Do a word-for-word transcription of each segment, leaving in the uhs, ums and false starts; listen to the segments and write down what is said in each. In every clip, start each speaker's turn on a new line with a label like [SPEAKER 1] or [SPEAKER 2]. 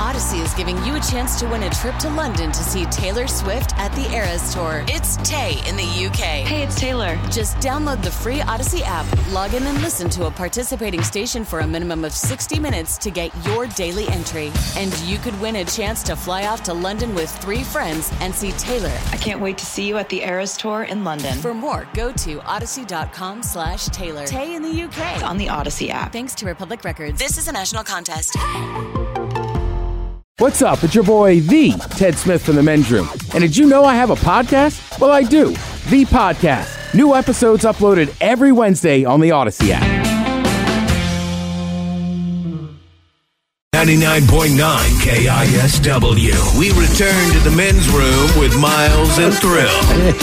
[SPEAKER 1] Odyssey is giving you a chance to win a trip to London to see Taylor Swift at the Eras Tour. It's Tay in the U K.
[SPEAKER 2] Hey, it's Taylor.
[SPEAKER 1] Just download the free Odyssey app, log in and listen to a participating station for a minimum of sixty minutes to get your daily entry. And you could win a chance to fly off to London with three friends and see Taylor.
[SPEAKER 2] I can't wait to see you at the Eras Tour in London.
[SPEAKER 1] For more, go to odyssey.com slash Taylor. Tay in the U K.
[SPEAKER 2] It's on the Odyssey app.
[SPEAKER 1] Thanks to Republic Records. This is a national contest.
[SPEAKER 3] What's up? It's your boy, The Ted Smith from The Men's Room. And did you know I have a podcast? Well, I do. The Podcast. New episodes uploaded every Wednesday on the Odyssey app.
[SPEAKER 4] ninety-nine point nine K I S W. We return to The Men's Room with Miles and Thrill.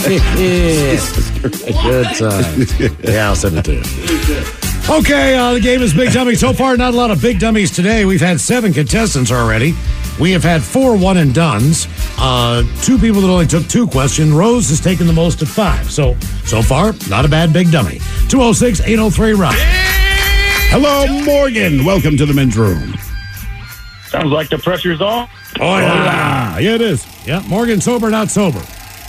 [SPEAKER 5] Good time. Yeah, I'll send it to you.
[SPEAKER 6] Okay, uh, the game is Big Dummy. So far, not a lot of Big Dummies today. We've had seven contestants already. We have had four one-and-dones. Uh, two people that only took two questions. Rose has taken the most at five. So, so far, not a bad Big Dummy. two oh six, eight oh three, Rock.
[SPEAKER 7] Hello, Morgan. Welcome to the Men's Room.
[SPEAKER 8] Sounds like the pressure's on.
[SPEAKER 6] Oh,
[SPEAKER 7] yeah. Yeah, it is.
[SPEAKER 6] Yeah, Morgan, sober, not sober.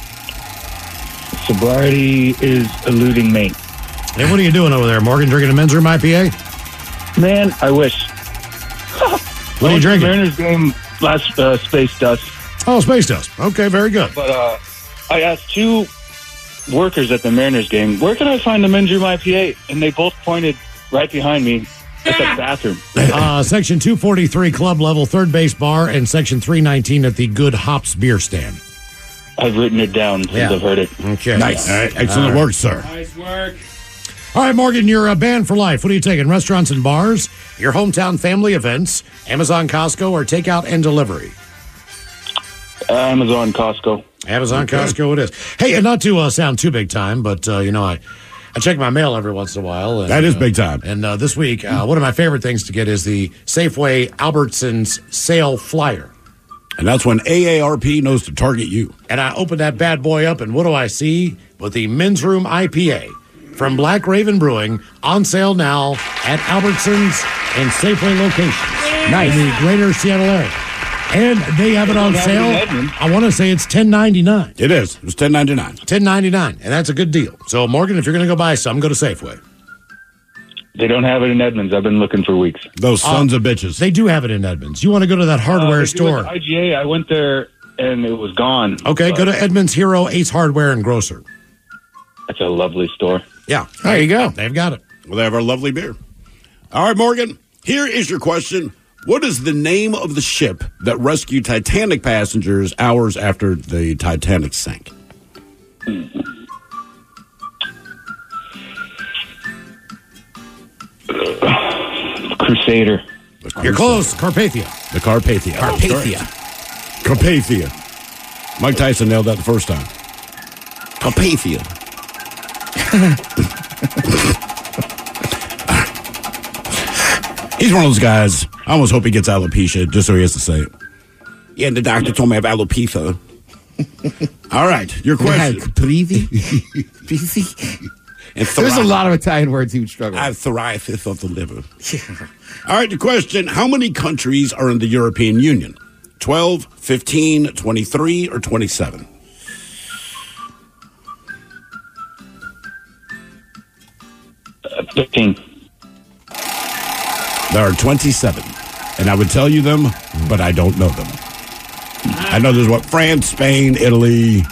[SPEAKER 8] Sobriety is eluding me.
[SPEAKER 6] Hey, what are you doing over there, Morgan? Drinking a Men's Room I P A?
[SPEAKER 8] Man, I wish.
[SPEAKER 6] What are you drinking?
[SPEAKER 8] Mariners game last uh, Space Dust.
[SPEAKER 6] Oh, Space Dust. Okay, very good.
[SPEAKER 8] But uh, I asked two workers at the Mariners game, where can I find the Men's Room I P A? And they both pointed right behind me at the bathroom.
[SPEAKER 6] Uh, section two forty-three, club level, third base bar, and section three nineteen at the Good Hops beer stand.
[SPEAKER 8] I've written it down since
[SPEAKER 6] Yeah.
[SPEAKER 8] I've heard it.
[SPEAKER 6] Okay.
[SPEAKER 7] Nice. All right. Excellent
[SPEAKER 6] All right.
[SPEAKER 7] work, sir.
[SPEAKER 9] Nice work.
[SPEAKER 6] All right, Morgan, you're uh, banned for life. What are you taking? Restaurants and bars, your hometown family events, Amazon, Costco, or takeout and delivery?
[SPEAKER 8] Uh, Amazon, Costco.
[SPEAKER 6] Amazon, okay. Costco it is. Hey, and not to uh, sound too big time, but, uh, you know, I, I check my mail every once in a while. And,
[SPEAKER 7] that is
[SPEAKER 6] uh,
[SPEAKER 7] big time.
[SPEAKER 6] And uh, this week, uh, one of my favorite things to get is the Safeway Albertsons sale flyer.
[SPEAKER 7] And that's when A A R P knows to target you.
[SPEAKER 6] And I open that bad boy up, and what do I see? With the Men's Room I P A from Black Raven Brewing, on sale now at Albertsons and Safeway locations. Nice. In the greater Seattle area. And they have it on sale. I want to say it's ten ninety-nine.
[SPEAKER 7] It is. It's ten ninety-nine.
[SPEAKER 6] ten ninety-nine, and that's a good deal. So, Morgan, if you're going to go buy some, go to Safeway.
[SPEAKER 8] They don't have it in Edmonds. I've been looking for weeks.
[SPEAKER 7] Those sons
[SPEAKER 6] uh,
[SPEAKER 7] of bitches.
[SPEAKER 6] They do have it in Edmonds. You want to go to that hardware
[SPEAKER 8] uh,
[SPEAKER 6] store.
[SPEAKER 8] I G A, I went there, and it was gone.
[SPEAKER 6] Okay, go to Edmonds Hero Ace Hardware and Grocer.
[SPEAKER 8] That's a lovely store.
[SPEAKER 6] Yeah.
[SPEAKER 3] There you go.
[SPEAKER 6] They've got it.
[SPEAKER 7] Well, they have our lovely beer. All right, Morgan, here is your question. What is the name of the ship that rescued Titanic passengers hours after the Titanic sank?
[SPEAKER 8] Crusader.
[SPEAKER 6] You're close. Carpathia.
[SPEAKER 7] The Carpathia.
[SPEAKER 3] Carpathia.
[SPEAKER 7] Carpathia. Mike Tyson nailed that the first time. Carpathia. He's one of those guys. I almost hope he gets alopecia just so he has to say it. Yeah, the doctor told me I have alopecia. All right, your question. And
[SPEAKER 3] There's a lot of Italian words he would struggle with.
[SPEAKER 7] I have psoriasis of the liver. All right, the question. How many countries are in the European Union? twelve, fifteen, twenty-three, or twenty-seven?
[SPEAKER 8] Uh, fifteen.
[SPEAKER 7] There are twenty-seven. And I would tell you them, but I don't know them. I know there's what? France, Spain, Italy,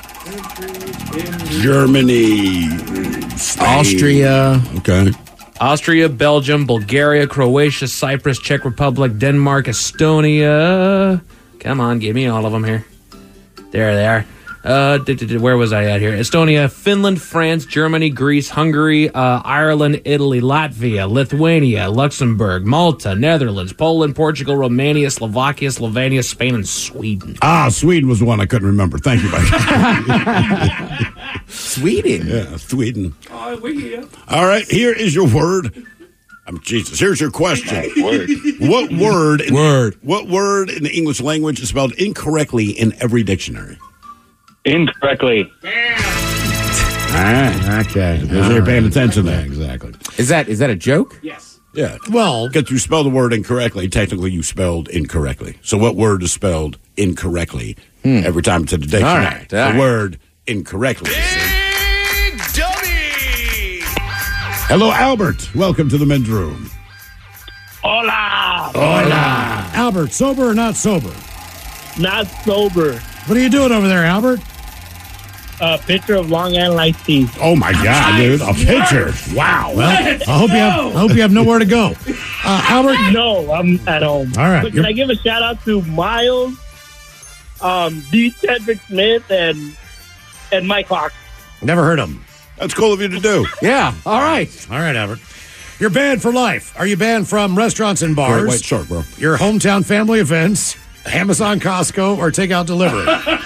[SPEAKER 7] Germany, Spain.
[SPEAKER 3] Austria.
[SPEAKER 7] Okay.
[SPEAKER 9] Austria, Belgium, Bulgaria, Croatia, Cyprus, Czech Republic, Denmark, Estonia. Come on, give me all of them here. There they are. Uh, d- d- d- where was I at here? Estonia, Finland, France, Germany, Greece, Hungary, uh, Ireland, Italy, Latvia, Lithuania, Luxembourg, Malta, Netherlands, Poland, Portugal, Romania, Slovakia, Slovenia, Spain, and Sweden.
[SPEAKER 7] Ah, Sweden was the one I couldn't remember. Thank you, Mike.
[SPEAKER 3] Sweden.
[SPEAKER 7] Yeah, Sweden.
[SPEAKER 9] Oh, we here.
[SPEAKER 7] All right, here is your word. I'm Jesus. Here's your question.
[SPEAKER 8] Word.
[SPEAKER 7] What word? In,
[SPEAKER 3] Word.
[SPEAKER 7] What word in the English language is spelled incorrectly in every dictionary?
[SPEAKER 8] Incorrectly.
[SPEAKER 7] Ah,
[SPEAKER 3] Okay.
[SPEAKER 7] because you're paying attention there.
[SPEAKER 6] Exactly.
[SPEAKER 3] Is that is that a joke?
[SPEAKER 9] Yes.
[SPEAKER 7] Yeah.
[SPEAKER 6] Well,
[SPEAKER 7] Because you spelled the word incorrectly. Technically, you spelled incorrectly. So what word is spelled incorrectly every time it's in the dictionary?
[SPEAKER 3] All right, all
[SPEAKER 7] the
[SPEAKER 3] right.
[SPEAKER 7] word incorrectly.
[SPEAKER 4] Big Dummy!
[SPEAKER 7] Hello, Albert. Welcome to the men's room.
[SPEAKER 10] Hola!
[SPEAKER 6] Hola. Albert, sober or not sober?
[SPEAKER 10] Not sober.
[SPEAKER 6] What are you doing over there, Albert?
[SPEAKER 10] A picture of Long Island iced tea.
[SPEAKER 7] Oh, my God, dude. A picture. Wow.
[SPEAKER 6] Well, I hope you have. I hope you have nowhere to go, uh, Albert.
[SPEAKER 10] No, I'm at home.
[SPEAKER 6] All right,
[SPEAKER 10] But
[SPEAKER 6] you're-
[SPEAKER 10] can I give a shout out to Miles, um, D. Cedric Smith, and and Mike Hawk?
[SPEAKER 6] Never heard of him.
[SPEAKER 7] That's cool of you to do.
[SPEAKER 3] Yeah. All right.
[SPEAKER 6] All right, Albert. You're banned for life. Are you banned from restaurants and bars?
[SPEAKER 7] Great white shark, bro.
[SPEAKER 6] Your hometown family events, Amazon, Costco, or takeout delivery?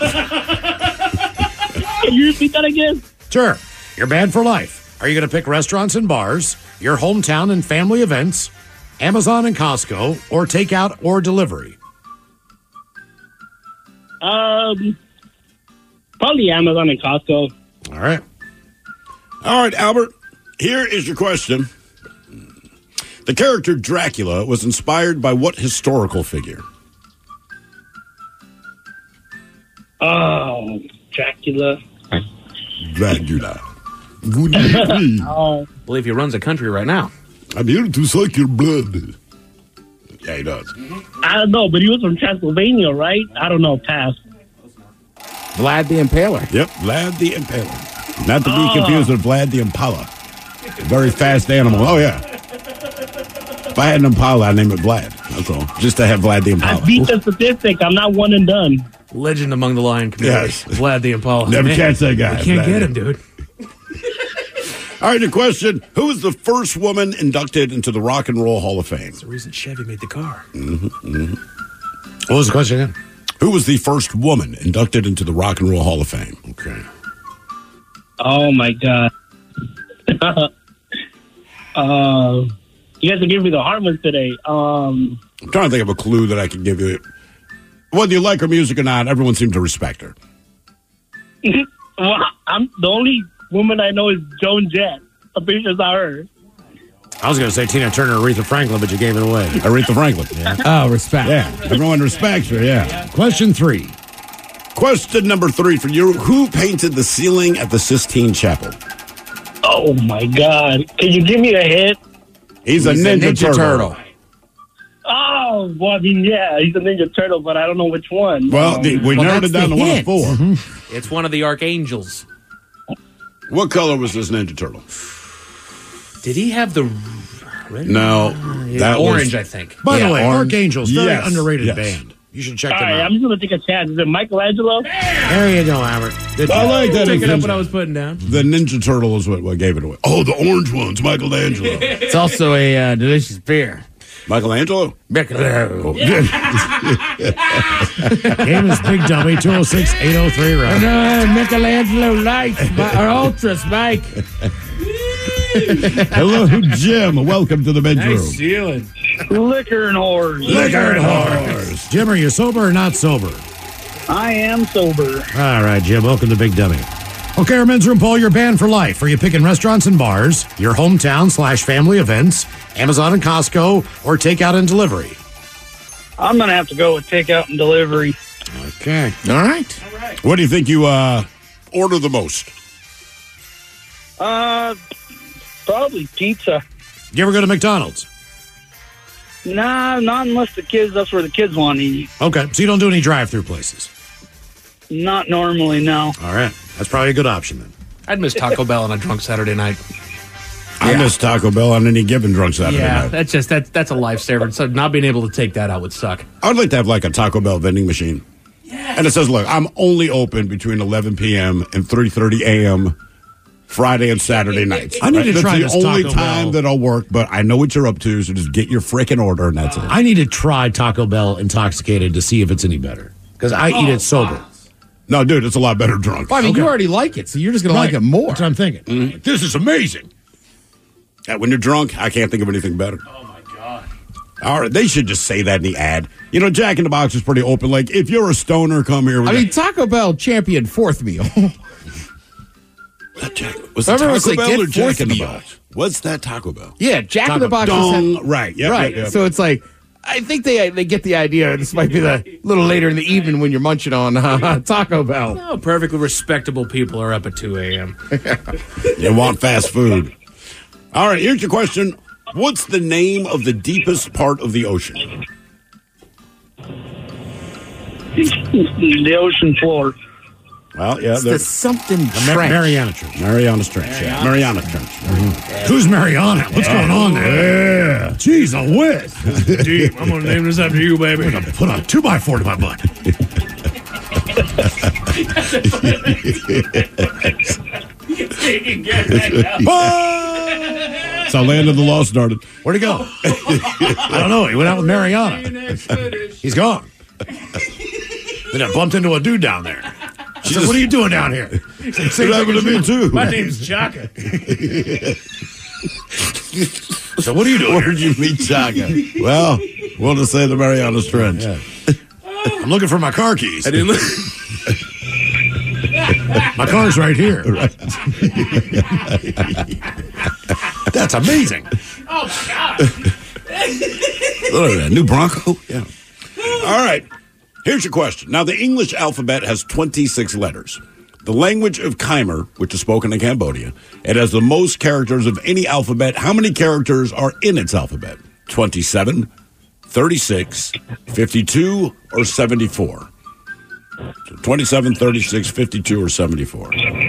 [SPEAKER 10] Can you repeat that again?
[SPEAKER 6] Sure. You're banned for life. Are you going to pick restaurants and bars, your hometown and family events, Amazon and Costco, or takeout or delivery?
[SPEAKER 10] Um, probably Amazon and Costco.
[SPEAKER 6] All right.
[SPEAKER 7] All right, Albert. Here is your question. The character Dracula was inspired by what historical figure?
[SPEAKER 10] Oh, Dracula.
[SPEAKER 7] Dracula. Good evening.
[SPEAKER 10] Oh,
[SPEAKER 9] I believe he runs a country right now.
[SPEAKER 7] I'm here to suck your blood. Yeah, he does.
[SPEAKER 10] I don't know, but he was from Transylvania, right? I don't know. Pass.
[SPEAKER 3] Vlad the Impaler.
[SPEAKER 7] Yep, Vlad the Impaler. Not to be confused with Vlad the Impala. A very fast animal. Oh, yeah. If I had an Impala, I'd name it Vlad. That's all. Just to have Vlad the
[SPEAKER 10] I
[SPEAKER 7] Impala.
[SPEAKER 10] beat the statistic. I'm not one and done.
[SPEAKER 9] Legend among the lion community.
[SPEAKER 7] Yes.
[SPEAKER 9] Vlad the Impala.
[SPEAKER 7] Never
[SPEAKER 9] Man,
[SPEAKER 7] catch that guy.
[SPEAKER 9] we can't
[SPEAKER 7] Vlad.
[SPEAKER 9] get him, dude.
[SPEAKER 7] All right, the question. Who was the first woman inducted into the Rock and Roll Hall of Fame?
[SPEAKER 9] The reason Chevy made the car.
[SPEAKER 6] What was the question again?
[SPEAKER 7] Who was the first woman inducted into the Rock and Roll Hall of Fame? Okay.
[SPEAKER 10] Oh my god. uh, you guys are giving me the hard ones today. Um,
[SPEAKER 7] I'm trying to think of a clue that I can give you. Whether you like her music or not, everyone seemed to respect her.
[SPEAKER 10] well, I'm the only woman I know is Joan Jett. I'm pretty sure it's not her.
[SPEAKER 6] I was going to say Tina Turner, Aretha Franklin, but you gave it away.
[SPEAKER 7] Aretha Franklin. Yeah.
[SPEAKER 3] Oh, respect.
[SPEAKER 7] Yeah. Everyone respects her, yeah.
[SPEAKER 6] Question three.
[SPEAKER 7] Question number three for you. Who painted the ceiling at the Sistine Chapel?
[SPEAKER 10] Oh my god! Can you give me a hint?
[SPEAKER 7] He's,
[SPEAKER 3] He's
[SPEAKER 7] a Ninja,
[SPEAKER 3] a Ninja
[SPEAKER 7] Turtle.
[SPEAKER 3] Turtle.
[SPEAKER 10] Oh, well, I mean, yeah, he's a Ninja Turtle, but I don't know which one.
[SPEAKER 7] Well,
[SPEAKER 10] Um,
[SPEAKER 7] the, we
[SPEAKER 3] well,
[SPEAKER 7] narrowed it
[SPEAKER 3] that's
[SPEAKER 7] down
[SPEAKER 3] the
[SPEAKER 7] to one of
[SPEAKER 3] hint.
[SPEAKER 7] four.
[SPEAKER 6] Mm-hmm.
[SPEAKER 9] It's one of the archangels.
[SPEAKER 7] What color was this Ninja Turtle?
[SPEAKER 9] Did he have the red?
[SPEAKER 7] No,
[SPEAKER 9] Yeah,
[SPEAKER 7] that
[SPEAKER 9] orange,
[SPEAKER 7] was,
[SPEAKER 9] I think.
[SPEAKER 6] By
[SPEAKER 7] Yeah,
[SPEAKER 6] the way,
[SPEAKER 7] orange.
[SPEAKER 6] Archangels, very
[SPEAKER 7] Yes,
[SPEAKER 6] underrated
[SPEAKER 7] yes.
[SPEAKER 6] band. You should check
[SPEAKER 10] all
[SPEAKER 6] them
[SPEAKER 10] right,
[SPEAKER 6] out.
[SPEAKER 10] I'm just gonna take a chance. Is it Michelangelo?
[SPEAKER 6] There you go, Albert. Good
[SPEAKER 7] I
[SPEAKER 6] job.
[SPEAKER 7] like that.
[SPEAKER 9] Picking up
[SPEAKER 7] Ninja-
[SPEAKER 9] what I was putting down.
[SPEAKER 7] The Ninja Turtle is what, what gave it away. Oh, the orange one's Michelangelo.
[SPEAKER 3] It's also a uh, delicious beer.
[SPEAKER 7] Michelangelo?
[SPEAKER 3] Michelangelo.
[SPEAKER 6] Game is Big Dummy, two oh six, eight oh three, right?
[SPEAKER 3] Uh, Michelangelo Lights, or Ultras, Mike.
[SPEAKER 7] Hello, Jim. Welcome to the bedroom.
[SPEAKER 9] ceiling.
[SPEAKER 10] Liquor and whores.
[SPEAKER 7] Liquor and whores.
[SPEAKER 6] Jim, are you sober or not sober?
[SPEAKER 10] I am sober.
[SPEAKER 6] All right, Jim, welcome to Big Dummy. Okay, our men's room poll, you're banned for life. Are you picking restaurants and bars, your hometown slash family events, Amazon and Costco, or takeout and delivery?
[SPEAKER 10] I'm gonna have to go with takeout and delivery.
[SPEAKER 6] Okay.
[SPEAKER 3] All right.
[SPEAKER 7] What do you think you uh, order the most?
[SPEAKER 10] Uh, probably pizza.
[SPEAKER 6] You ever go to McDonald's?
[SPEAKER 10] Nah, not unless the kids. That's where the kids want to eat.
[SPEAKER 6] Okay, so you don't do any drive-through places.
[SPEAKER 10] Not normally, no.
[SPEAKER 6] All right, that's probably a good option then.
[SPEAKER 9] I'd miss Taco Bell on a drunk Saturday night.
[SPEAKER 7] I miss Taco Bell on any given drunk Saturday
[SPEAKER 9] Yeah,
[SPEAKER 7] night.
[SPEAKER 9] that's just that. That's a lifesaver. So not being able to take that out would suck.
[SPEAKER 7] I would like to have like a Taco Bell vending machine. Yeah. And it says, look, I'm only open between eleven p.m. and three thirty a.m. Friday and Saturday nights.
[SPEAKER 6] I need to
[SPEAKER 7] That's
[SPEAKER 6] try
[SPEAKER 7] the
[SPEAKER 6] this
[SPEAKER 7] only
[SPEAKER 6] Taco
[SPEAKER 7] time
[SPEAKER 6] Bell.
[SPEAKER 7] that I'll work, but I know what you're up to, so just get your frickin' order and that's it.
[SPEAKER 6] I need to try Taco Bell intoxicated to see if it's any better because I eat it sober.
[SPEAKER 7] No, dude, it's a lot better drunk.
[SPEAKER 3] Well, I mean,
[SPEAKER 6] Okay.
[SPEAKER 3] you already like it, so you're just going to like
[SPEAKER 6] Right.
[SPEAKER 3] it more.
[SPEAKER 6] That's what I'm thinking.
[SPEAKER 7] Mm-hmm. This is amazing. Yeah, when you're drunk, I can't think of anything better.
[SPEAKER 9] Oh my god.
[SPEAKER 7] All right, they should just say that in the ad. You know, Jack in the Box is pretty open. Like, if you're a stoner, come here. With
[SPEAKER 3] I
[SPEAKER 7] that.
[SPEAKER 3] mean, Taco Bell championed fourth meal.
[SPEAKER 7] Jack, was it
[SPEAKER 3] Remember it was
[SPEAKER 7] Taco
[SPEAKER 3] like,
[SPEAKER 7] Bell
[SPEAKER 3] get
[SPEAKER 7] or Jack
[SPEAKER 3] fourth
[SPEAKER 7] in the
[SPEAKER 3] meal.
[SPEAKER 7] Box? What's that Taco Bell?
[SPEAKER 3] Yeah, Jack in the Box.
[SPEAKER 7] Dong,
[SPEAKER 3] has-
[SPEAKER 7] right, yep,
[SPEAKER 3] right.
[SPEAKER 7] yep, yep.
[SPEAKER 3] So it's like, I think they they get the idea. This might be the little later in the evening when you're munching on uh, Taco Bell.
[SPEAKER 9] No, perfectly respectable people are up at two a.m.
[SPEAKER 7] You want fast food. All right, here's your question. What's the name of the deepest part of the ocean?
[SPEAKER 10] The ocean floor.
[SPEAKER 7] Well, yeah.
[SPEAKER 3] It's the something
[SPEAKER 6] Mar-
[SPEAKER 3] Trench.
[SPEAKER 6] Mariana Trench.
[SPEAKER 7] Mariana Trench. Yeah. Mariana Trench.
[SPEAKER 6] Mm-hmm. Who's Mariana? What's going on there? Yeah. Jeez, a whiz.
[SPEAKER 9] Deep. I'm gonna name this after you, baby.
[SPEAKER 6] I'm going to put a two by four to my butt.
[SPEAKER 7] That's how Land of the Lost started.
[SPEAKER 6] Where'd he go? I don't know. He went out with Mariana. He's gone. Then I bumped into a dude down there. I said, what are you doing down here?
[SPEAKER 7] It happened to me, too.
[SPEAKER 9] My name's Chaka.
[SPEAKER 6] So what are you doing?
[SPEAKER 7] Where'd you meet Chaka? Well, we'll just say the Mariana Trench.
[SPEAKER 6] Yeah. I'm looking for my car keys.
[SPEAKER 9] I didn't look.
[SPEAKER 6] My car's right here. That's amazing.
[SPEAKER 9] Oh, God.
[SPEAKER 7] Look at that. New Bronco? Yeah. All right. Here's your question. Now, the English alphabet has twenty-six letters. The language of Khmer, which is spoken in Cambodia, it has the most characters of any alphabet. How many characters are in its alphabet? twenty-seven, thirty-six, fifty-two, or seventy-four? So twenty-seven, thirty-six, fifty-two, or seventy-four?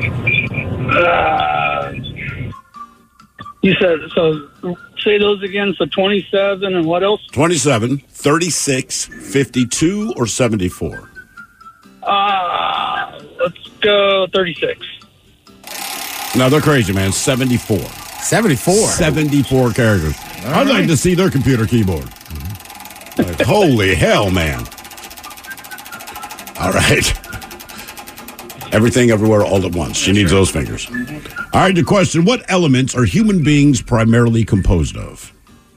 [SPEAKER 10] Uh, you said, so say those again. So twenty-seven and what else?
[SPEAKER 7] twenty-seven, thirty-six, fifty-two, or seventy-four?
[SPEAKER 10] Uh, let's go thirty-six.
[SPEAKER 7] No, they're crazy, man. seventy-four.
[SPEAKER 3] seventy-four.
[SPEAKER 7] seventy-four characters.
[SPEAKER 3] All
[SPEAKER 7] I'd like
[SPEAKER 3] right.
[SPEAKER 7] to see their computer keyboard. Like, holy hell, man. All right. Everything, everywhere, all at once. She needs those fingers. All right, the question, what elements are human beings primarily composed of?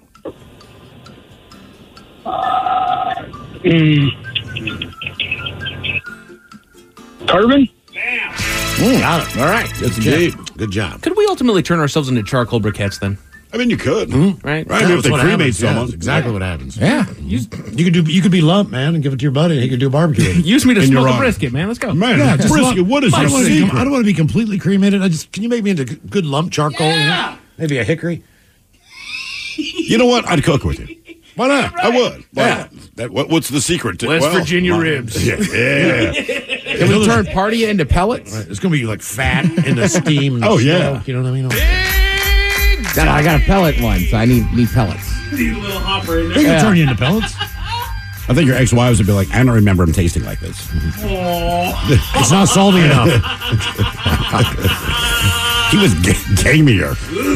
[SPEAKER 10] Uh, mm, carbon?
[SPEAKER 3] Mm, got it. All right.
[SPEAKER 7] Yes, indeed.
[SPEAKER 6] Good job.
[SPEAKER 9] Could we ultimately turn ourselves into charcoal briquettes then?
[SPEAKER 7] I mean, you could.
[SPEAKER 9] Right?
[SPEAKER 7] Right,
[SPEAKER 6] Yeah,
[SPEAKER 7] if they
[SPEAKER 6] that's what
[SPEAKER 7] cremate
[SPEAKER 6] happens. Yeah,
[SPEAKER 7] someone.
[SPEAKER 6] that's exactly what happens.
[SPEAKER 3] Yeah.
[SPEAKER 6] You, you could do. You could be lump, man, and give it to your buddy, and he could do barbecue. with it.
[SPEAKER 9] Use me to
[SPEAKER 7] In your
[SPEAKER 9] smoke a
[SPEAKER 7] honor.
[SPEAKER 9] brisket, man. Let's go.
[SPEAKER 7] Man,
[SPEAKER 6] Yeah, just
[SPEAKER 7] brisket,
[SPEAKER 6] lump-
[SPEAKER 7] what is
[SPEAKER 6] I
[SPEAKER 7] your
[SPEAKER 6] don't wanna be-
[SPEAKER 7] secret?
[SPEAKER 6] I don't want to be completely cremated. I just can you make me into g- good lump charcoal? you know? Maybe a hickory.
[SPEAKER 7] You know what? I'd cook with you.
[SPEAKER 6] Why not?
[SPEAKER 7] I would. Why
[SPEAKER 6] Yeah.
[SPEAKER 7] not? That, what, what's the secret? To,
[SPEAKER 9] West
[SPEAKER 7] well,
[SPEAKER 9] Virginia
[SPEAKER 7] my-
[SPEAKER 9] ribs.
[SPEAKER 7] Yeah. yeah.
[SPEAKER 3] Can we turn party into pellets?
[SPEAKER 6] Right, it's gonna be like fat in the steam. And
[SPEAKER 7] Oh,
[SPEAKER 6] the
[SPEAKER 7] yeah.
[SPEAKER 6] smoke, you know what I mean?
[SPEAKER 3] No, no, I got a pellet one, so I need need pellets.
[SPEAKER 9] Need a little hopper in
[SPEAKER 6] They can turn you into pellets.
[SPEAKER 7] I think your ex-wives would be like, I don't remember him tasting like this.
[SPEAKER 6] It's not salty enough.
[SPEAKER 7] He was ga- gamier.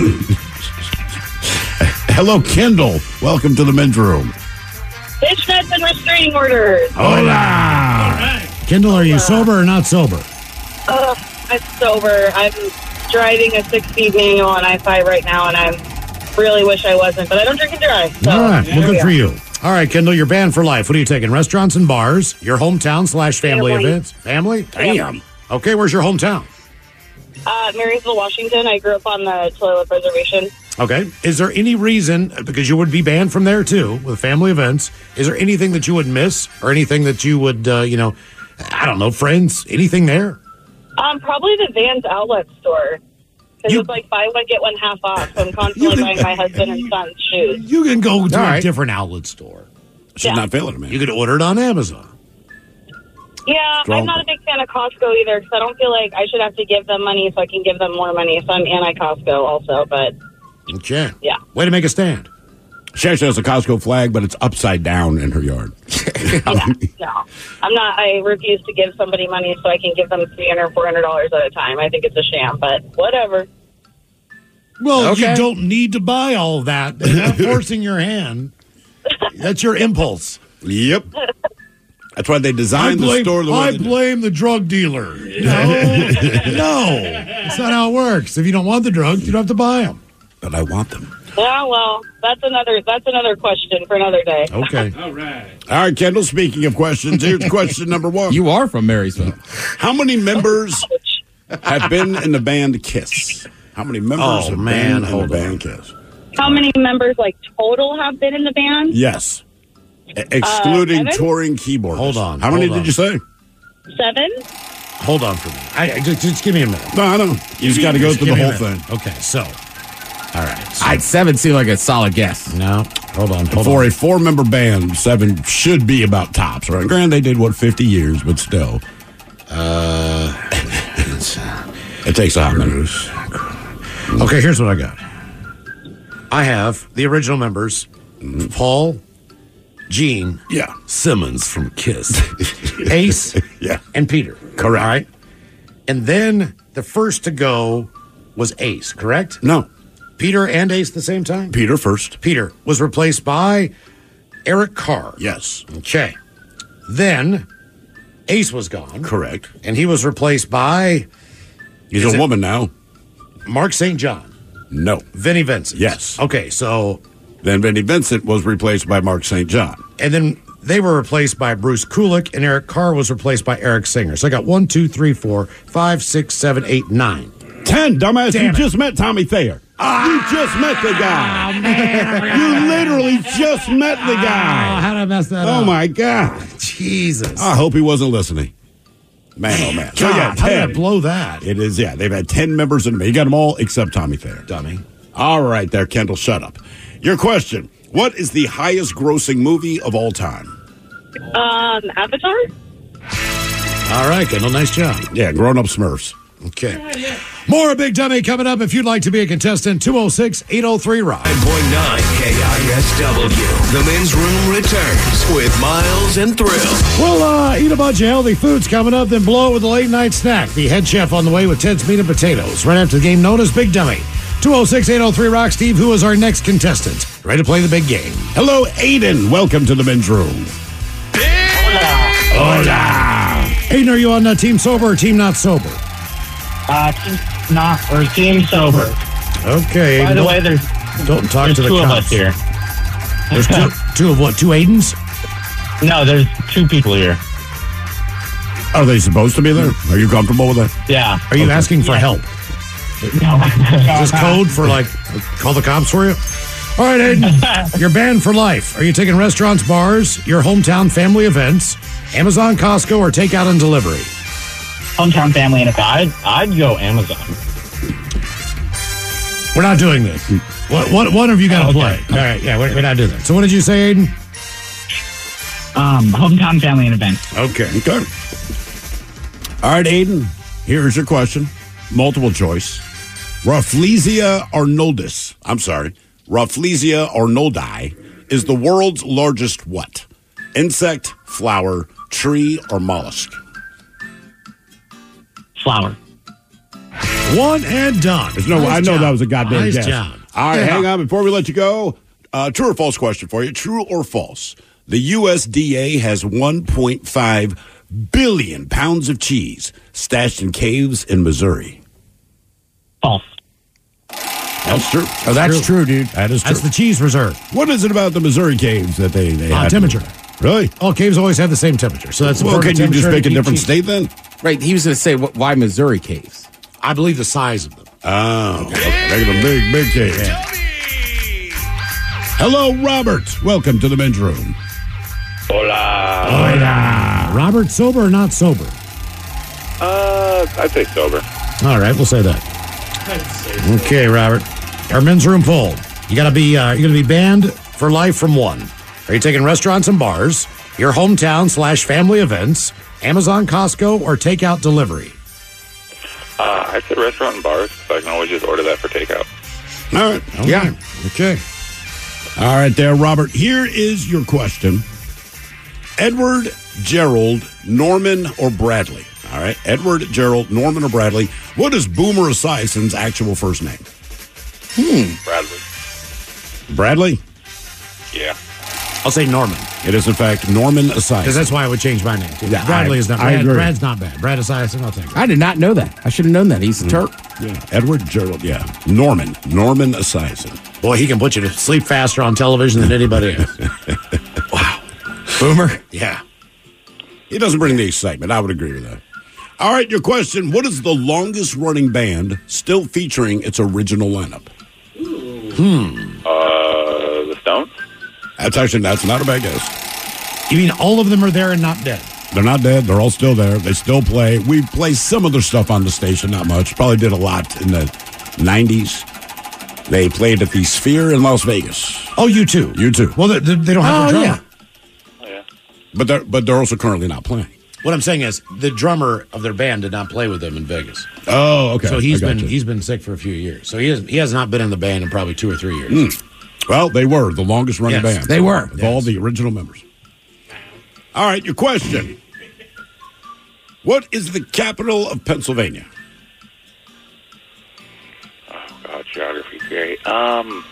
[SPEAKER 7] Hello, Kendall. Welcome to the men's room.
[SPEAKER 11] Fishnets and restraining orders.
[SPEAKER 6] Hola. Kendall, are you sober or not sober?
[SPEAKER 11] Ugh, I'm sober. I'm driving a six-speed manual on I five right now, and I really wish I wasn't, but I don't drink and drive. So
[SPEAKER 6] All right. Well,
[SPEAKER 11] there we
[SPEAKER 6] good
[SPEAKER 11] go.
[SPEAKER 6] for you. All right, Kendall, you're banned for life. What are you taking? Restaurants and bars, your hometown slash family
[SPEAKER 11] Family.
[SPEAKER 6] events? Family?
[SPEAKER 11] Damn.
[SPEAKER 6] Okay, where's your hometown?
[SPEAKER 11] Uh, Marysville, Washington. I grew up on the Tulalip Reservation.
[SPEAKER 6] Okay. Is there any reason, because you would be banned from there too, with family events, is there anything that you would miss or anything that you would, uh, you know, I don't know, friends, anything there?
[SPEAKER 11] Um, probably the Vans outlet store. Because it's like buy one, get one half off. So I'm constantly
[SPEAKER 6] You-
[SPEAKER 11] buying my husband and son's shoes.
[SPEAKER 6] You can go to
[SPEAKER 11] All
[SPEAKER 6] a
[SPEAKER 11] right.
[SPEAKER 6] different outlet store.
[SPEAKER 7] She's
[SPEAKER 11] Yeah.
[SPEAKER 7] not feeling it, man.
[SPEAKER 6] You could order it on Amazon.
[SPEAKER 11] Yeah,
[SPEAKER 6] Strong.
[SPEAKER 11] I'm not a big fan of Costco either because I don't feel like I should have to give them money so I can give them more money. So I'm anti-Costco also, but
[SPEAKER 6] Okay.
[SPEAKER 11] Yeah.
[SPEAKER 6] Way to make a stand.
[SPEAKER 7] She actually has a Costco flag, but it's upside down in her yard.
[SPEAKER 11] no, I'm not. I refuse to give somebody money so I can give them three hundred dollars, four hundred dollars at a time. I think it's a sham, but whatever.
[SPEAKER 6] Well,
[SPEAKER 11] Okay.
[SPEAKER 6] you don't need to buy all of that. They're not forcing your hand. That's your impulse.
[SPEAKER 7] Yep. That's why they designed
[SPEAKER 6] I blame,
[SPEAKER 7] the store the way
[SPEAKER 6] I
[SPEAKER 7] they did.
[SPEAKER 6] blame the drug dealer. No, no, that's not how it works. If you don't want the drugs, you don't have to buy them.
[SPEAKER 7] But I want them.
[SPEAKER 11] Yeah, well, that's another. That's another question for another day.
[SPEAKER 6] Okay.
[SPEAKER 9] All right.
[SPEAKER 7] All right, Kendall, speaking of questions, here's question number one.
[SPEAKER 3] You are from Marysville.
[SPEAKER 7] How many members have been in the band Kiss? How many members
[SPEAKER 6] Oh,
[SPEAKER 7] have
[SPEAKER 6] man,
[SPEAKER 7] been in
[SPEAKER 6] hold
[SPEAKER 7] the
[SPEAKER 6] on.
[SPEAKER 7] band, Kes?
[SPEAKER 11] How many members, like, total have been in the band?
[SPEAKER 7] Yes. E- excluding
[SPEAKER 11] seven?
[SPEAKER 7] touring keyboardists.
[SPEAKER 6] Hold on,
[SPEAKER 7] How many
[SPEAKER 6] hold
[SPEAKER 7] did
[SPEAKER 6] on.
[SPEAKER 7] you say?
[SPEAKER 11] Seven?
[SPEAKER 6] Hold on for me. I, I- just, just give me a minute.
[SPEAKER 7] No, I don't. You just got to go
[SPEAKER 6] Just
[SPEAKER 7] through
[SPEAKER 6] give
[SPEAKER 7] the
[SPEAKER 6] me a
[SPEAKER 7] whole
[SPEAKER 6] minute.
[SPEAKER 7] thing.
[SPEAKER 6] Okay, so. All right. So,
[SPEAKER 3] I'd seven seem like a solid guess.
[SPEAKER 6] no, hold on. Hold
[SPEAKER 7] For
[SPEAKER 6] on.
[SPEAKER 7] a four-member band, seven should be about tops, right? Granted, they did, what, fifty years, but still.
[SPEAKER 6] Uh,
[SPEAKER 7] It takes a hot minute.
[SPEAKER 6] okay, here's what I got. I have the original members: Paul, Gene,
[SPEAKER 7] Yeah.
[SPEAKER 6] Simmons from Kiss, Ace,
[SPEAKER 7] Yeah.
[SPEAKER 6] and Peter.
[SPEAKER 7] Correct.
[SPEAKER 6] All right. And then the first to go was Ace, correct?
[SPEAKER 7] No.
[SPEAKER 6] Peter and Ace at the same time?
[SPEAKER 7] Peter first.
[SPEAKER 6] Peter was replaced by Eric Carr.
[SPEAKER 7] Yes.
[SPEAKER 6] Okay. Then Ace was gone.
[SPEAKER 7] Correct.
[SPEAKER 6] And he was replaced by
[SPEAKER 7] He's
[SPEAKER 6] Is
[SPEAKER 7] a
[SPEAKER 6] it-
[SPEAKER 7] woman now.
[SPEAKER 6] Mark Saint John.
[SPEAKER 7] No.
[SPEAKER 6] Vinnie Vincent.
[SPEAKER 7] Yes.
[SPEAKER 6] Okay, so
[SPEAKER 7] Then Vinnie Vincent was replaced by Mark Saint John.
[SPEAKER 6] and then they were replaced by Bruce Kulick, and Eric Carr was replaced by Eric Singer. So I got one, two, three, four, five, six, seven, eight, nine.
[SPEAKER 7] Ten, dumbass.
[SPEAKER 6] Damn
[SPEAKER 7] you
[SPEAKER 6] it.
[SPEAKER 7] just met Tommy Thayer. You just met the guy. You literally just met the guy.
[SPEAKER 6] how did I mess that
[SPEAKER 7] Oh,
[SPEAKER 6] up?
[SPEAKER 7] my God.
[SPEAKER 6] Jesus.
[SPEAKER 7] I hope he wasn't listening. Man, oh, man. So,
[SPEAKER 6] God,
[SPEAKER 7] yeah,
[SPEAKER 6] how did I
[SPEAKER 7] ten.
[SPEAKER 6] blow that?
[SPEAKER 7] It is, yeah. They've had ten members in You got them all except Tommy Thayer.
[SPEAKER 6] Dummy.
[SPEAKER 7] All right, there, Kendall. Shut up. Your question. What is the highest grossing movie of all time?
[SPEAKER 11] Um, Avatar?
[SPEAKER 6] All right, Kendall, nice job.
[SPEAKER 7] Yeah, Grown Up Smurfs.
[SPEAKER 6] Okay. More Big Dummy coming up. If you'd like to be a contestant, two oh six, eight oh three, rock.
[SPEAKER 4] nine point nine K I S W. The men's room returns with Miles and Thrill.
[SPEAKER 6] We'll uh, eat a bunch of healthy foods coming up, then blow it with a late night snack. The head chef on the way with Ted's Meat and Potatoes. Right after the game known as Big Dummy. two oh six, eight oh three, rock. Steve, who is our next contestant? Ready to play the big game.
[SPEAKER 7] Hello, Aiden. Welcome to the men's room. Hola.
[SPEAKER 6] Aiden, are you on uh, Team Sober or Team Not Sober?
[SPEAKER 10] Uh, team not or team sober.
[SPEAKER 6] Okay.
[SPEAKER 10] By
[SPEAKER 6] Aiden,
[SPEAKER 10] the way,
[SPEAKER 6] don't-
[SPEAKER 10] there's
[SPEAKER 6] don't talk
[SPEAKER 10] there's
[SPEAKER 6] to the
[SPEAKER 10] two of
[SPEAKER 6] cops.
[SPEAKER 10] us here.
[SPEAKER 6] There's two, two of what? Two Aidens?
[SPEAKER 10] No, there's two people here.
[SPEAKER 7] Are they supposed to be there? Are you comfortable with that?
[SPEAKER 10] Yeah.
[SPEAKER 6] Are you asking for help?
[SPEAKER 10] No.
[SPEAKER 6] Is this code for like call the cops for you? All right, Aiden, you're banned for life. Are you taking restaurants, bars, your hometown family events, Amazon, Costco, or takeout and delivery?
[SPEAKER 10] Hometown family, and if I'd I'd go Amazon.
[SPEAKER 6] We're not doing this. What, what, one of you got to
[SPEAKER 10] Oh, okay.
[SPEAKER 6] play. All right, yeah, we're, we're not doing that. So what did you say, Aiden?
[SPEAKER 10] Um, hometown family and events.
[SPEAKER 6] Okay.
[SPEAKER 7] Okay. All right, Aiden, here's your question. Multiple choice. Rafflesia arnoldus, I'm sorry, Rafflesia arnoldi is the world's largest what? Insect, flower, tree, or mollusk?
[SPEAKER 10] Flower.
[SPEAKER 6] One and done.
[SPEAKER 7] There's no,
[SPEAKER 6] Nice
[SPEAKER 7] I know
[SPEAKER 6] job.
[SPEAKER 7] that was a goddamn
[SPEAKER 6] nice
[SPEAKER 7] guess.
[SPEAKER 6] job.
[SPEAKER 7] All right,
[SPEAKER 6] Yeah.
[SPEAKER 7] hang on. Before we let you go, uh, true or false question for you. True or false? The U S D A has one point five billion pounds of cheese stashed in caves in Missouri.
[SPEAKER 10] False.
[SPEAKER 7] That's true.
[SPEAKER 3] Oh, that's true, dude.
[SPEAKER 7] That is true.
[SPEAKER 6] That's the cheese reserve.
[SPEAKER 7] What is it about the Missouri caves that they, they
[SPEAKER 6] Uh,
[SPEAKER 7] had?
[SPEAKER 6] temperature.
[SPEAKER 7] Really?
[SPEAKER 6] All caves always have the same temperature. So that's the
[SPEAKER 7] Well,
[SPEAKER 6] perfect
[SPEAKER 7] can you just
[SPEAKER 6] temperature
[SPEAKER 7] pick
[SPEAKER 6] to
[SPEAKER 7] a
[SPEAKER 6] keep
[SPEAKER 7] different
[SPEAKER 6] cheese.
[SPEAKER 7] state then?
[SPEAKER 3] Right. He was going to say, wh- why Missouri caves?
[SPEAKER 6] I believe the size of them.
[SPEAKER 7] Oh, okay. They got a big, big cave. Hello, Robert. Welcome to the men's room.
[SPEAKER 12] Hola.
[SPEAKER 6] Hola. Robert, sober or not sober?
[SPEAKER 12] Uh, I'd say sober.
[SPEAKER 6] All right, we'll say that. Okay, Robert. Our men's room full. You gotta be uh, you're gonna be banned for life from one. Are you taking restaurants and bars, your hometown slash family events, Amazon, Costco, or takeout delivery?
[SPEAKER 12] Uh, I'd say restaurant and bars, so I can always just order that for takeout.
[SPEAKER 7] All right.
[SPEAKER 6] Okay.
[SPEAKER 7] Yeah.
[SPEAKER 6] Okay.
[SPEAKER 7] All right, there, Robert. Here is your question. Edward, Gerald, Norman, or Bradley? All right. Edward, Gerald, Norman, or Bradley. What is Boomer Esiason's actual first name?
[SPEAKER 6] Hmm.
[SPEAKER 12] Bradley.
[SPEAKER 7] Bradley?
[SPEAKER 12] Yeah.
[SPEAKER 6] I'll say Norman.
[SPEAKER 7] It is, in fact, Norman Esiason.
[SPEAKER 6] Because that's why I would change my name. Too.
[SPEAKER 7] Yeah,
[SPEAKER 6] Bradley
[SPEAKER 7] I-
[SPEAKER 6] is not
[SPEAKER 7] I
[SPEAKER 6] Brad,
[SPEAKER 7] agree.
[SPEAKER 6] Brad's not bad. Brad Esiason, I'll take it.
[SPEAKER 3] I did not know that. I should have known that. He's a Turk.
[SPEAKER 7] Yeah. Edward, Gerald, yeah. Norman. Norman Esiason.
[SPEAKER 6] Boy, he can put you to sleep faster on television than anybody else.
[SPEAKER 3] Boomer.
[SPEAKER 6] Yeah.
[SPEAKER 7] He doesn't bring the excitement. I would agree with that. All right, your question. What is the longest running band still featuring its original lineup?
[SPEAKER 6] Hmm.
[SPEAKER 12] Uh, the Stones?
[SPEAKER 7] That's actually, that's not a bad guess.
[SPEAKER 6] You mean all of them are there and not dead?
[SPEAKER 7] They're not dead. They're all still there. They still play. We play some of their stuff on the station, not much. Probably did a lot in the nineties. They played at the Sphere in Las Vegas.
[SPEAKER 6] Oh, you too.
[SPEAKER 7] You too.
[SPEAKER 6] Well, they, they don't have
[SPEAKER 7] Oh,
[SPEAKER 6] a drummer.
[SPEAKER 7] yeah.
[SPEAKER 12] Oh, yeah.
[SPEAKER 7] But they're, but they're also currently not playing.
[SPEAKER 6] What I'm saying is, the drummer of their band did not play with them in Vegas.
[SPEAKER 7] Oh, okay.
[SPEAKER 6] So he's
[SPEAKER 7] I
[SPEAKER 6] been
[SPEAKER 7] gotcha.
[SPEAKER 6] he's been sick for a few years. So he has he has not been in the band in probably two or three years.
[SPEAKER 7] Mm. Well, they were the longest running
[SPEAKER 6] Yes,
[SPEAKER 7] band.
[SPEAKER 6] they were.
[SPEAKER 7] Of
[SPEAKER 6] Yes.
[SPEAKER 7] all the original members. All right, your question. What is the capital of Pennsylvania?
[SPEAKER 12] Oh, God, geography's great. Um,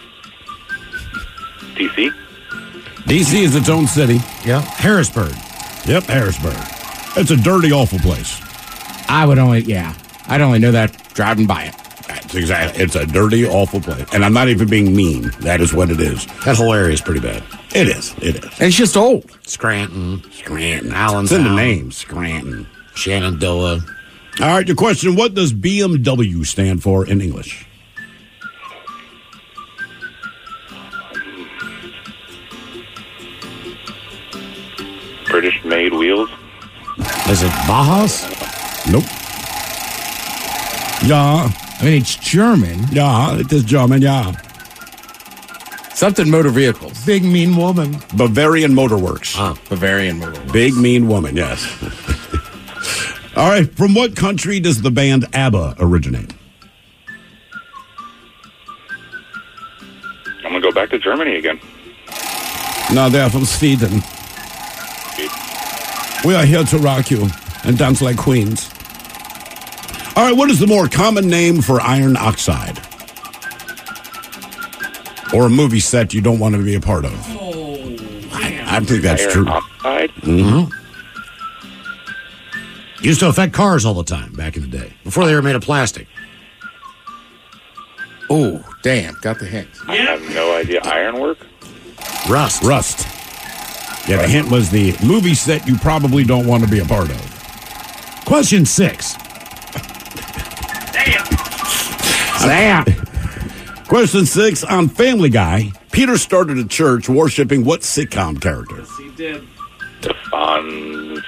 [SPEAKER 12] D C?
[SPEAKER 7] D C is its own city.
[SPEAKER 6] Yeah. Harrisburg.
[SPEAKER 7] Yep, Harrisburg. It's a dirty, awful place.
[SPEAKER 3] I would only, yeah. I'd only know that driving by it.
[SPEAKER 7] That's exactly. It's a dirty, awful place. And I'm not even being mean. That is what it is.
[SPEAKER 6] That whole area is pretty bad.
[SPEAKER 7] It is. It is.
[SPEAKER 3] And it's just old.
[SPEAKER 6] Scranton,
[SPEAKER 7] Scranton.
[SPEAKER 6] Allentown.
[SPEAKER 7] It's in the name. Scranton.
[SPEAKER 6] Shenandoah.
[SPEAKER 7] All right, your question. What does B M W stand for in English?
[SPEAKER 12] British-made wheels?
[SPEAKER 6] Is it Bajas?
[SPEAKER 7] Nope. Yeah.
[SPEAKER 3] I mean, it's German.
[SPEAKER 7] Yeah, it is German, yeah.
[SPEAKER 3] Something motor vehicles.
[SPEAKER 6] Big mean woman.
[SPEAKER 7] Bavarian Motor Works.
[SPEAKER 3] Ah, Bavarian motor vehicles.
[SPEAKER 7] Big mean woman, yes. All right, from what country does the band ABBA originate?
[SPEAKER 12] I'm going to go back to Germany again.
[SPEAKER 7] No, they're from Sweden. We are here to rock you and dance like queens. All right, what is the more common name for iron oxide? Or a movie set you don't want to be a part of?
[SPEAKER 12] Oh,
[SPEAKER 7] I, I think that's
[SPEAKER 12] Iron
[SPEAKER 7] true.
[SPEAKER 12] oxide?
[SPEAKER 7] Mm-hmm.
[SPEAKER 6] Used to affect cars all the time back in the day, before they were made of plastic.
[SPEAKER 3] Oh, damn. Got the hint.
[SPEAKER 12] I have no idea. Ironwork?
[SPEAKER 6] Rust.
[SPEAKER 7] Rust. Yeah, the hint was the movie set you probably don't want to be a part of.
[SPEAKER 6] Question six.
[SPEAKER 7] Sam. Question six. On Family Guy, Peter started a church worshiping what sitcom character?
[SPEAKER 12] He did. Stefan.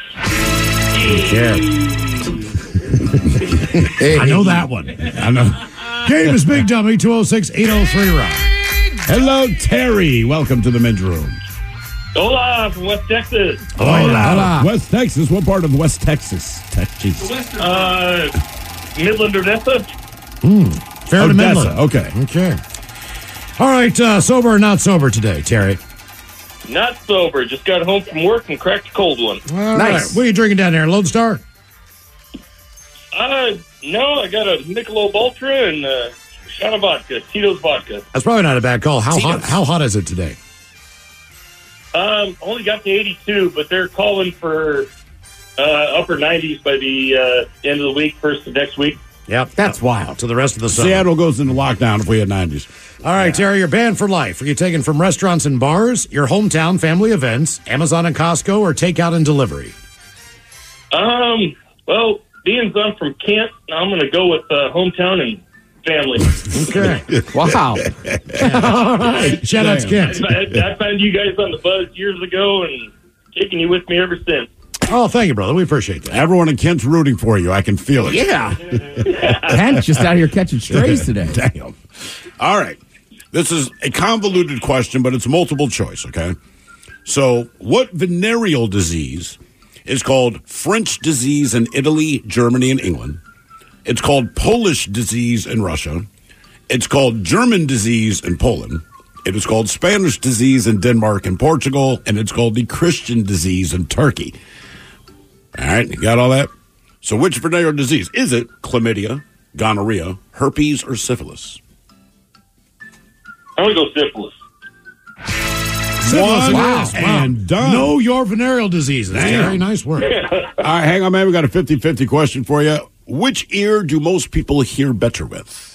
[SPEAKER 6] I know that one.
[SPEAKER 7] I know.
[SPEAKER 6] Game is Big Dummy, two oh six, eight oh three, Rock.
[SPEAKER 7] Hello, Terry. Welcome to the men's room.
[SPEAKER 10] Hola, from West Texas.
[SPEAKER 7] Hola.
[SPEAKER 3] Hola.
[SPEAKER 7] West Texas. What part of West Texas? Texas.
[SPEAKER 10] Uh, Midland, Odessa.
[SPEAKER 6] Hmm. Fair to
[SPEAKER 7] Odessa.
[SPEAKER 6] Midland.
[SPEAKER 7] Okay.
[SPEAKER 6] Okay. All right, uh, sober or not sober today, Terry?
[SPEAKER 10] Not sober. Just got home from work and cracked a cold one.
[SPEAKER 6] All
[SPEAKER 3] Nice.
[SPEAKER 6] right. What are you drinking down there, Lone Star?
[SPEAKER 10] Uh, no, I got a Michelob Ultra and uh, a shot of vodka, Tito's vodka.
[SPEAKER 6] That's probably not a bad call. How hot? How hot is it today?
[SPEAKER 10] Um, only got to eighty-two, but they're calling for uh, upper nineties by the uh, end of the week, first of next week.
[SPEAKER 6] Yep,
[SPEAKER 3] That's wild.
[SPEAKER 6] to the rest of the summer.
[SPEAKER 7] Seattle goes into lockdown if we had nineties.
[SPEAKER 6] All right, Terry, you're banned for life. Are you taking from restaurants and bars, your hometown family events, Amazon and Costco, or takeout and delivery?
[SPEAKER 10] Um, well, being I'm from Kent, I'm going to go with uh, hometown and family.
[SPEAKER 6] Okay.
[SPEAKER 3] Wow.
[SPEAKER 6] All right. Shout out to Kent.
[SPEAKER 10] I, I found you guys on the buzz years ago and taking you with me ever since.
[SPEAKER 6] Oh, thank you, brother. We appreciate that.
[SPEAKER 7] Everyone in Kent's rooting for you. I can feel it.
[SPEAKER 3] Yeah. Kent's just out here catching strays today.
[SPEAKER 7] Damn. All right. This is a convoluted question, but it's multiple choice, okay? So, what venereal disease is called French disease in Italy, Germany, and England? It's called Polish disease in Russia. It's called German disease in Poland. It is called Spanish disease in Denmark and Portugal, and it's called the Christian disease in Turkey. All right, you got all that? So which venereal disease? Is it chlamydia, gonorrhea, herpes, or syphilis?
[SPEAKER 10] I'm going to go syphilis.
[SPEAKER 6] Syphilis it
[SPEAKER 7] One
[SPEAKER 6] is.
[SPEAKER 7] and done.
[SPEAKER 6] Know your venereal diseases.
[SPEAKER 7] Damn.
[SPEAKER 6] Terry, nice work.
[SPEAKER 7] All right, hang on, man. We got a fifty-fifty question for you. Which ear do most people hear better with?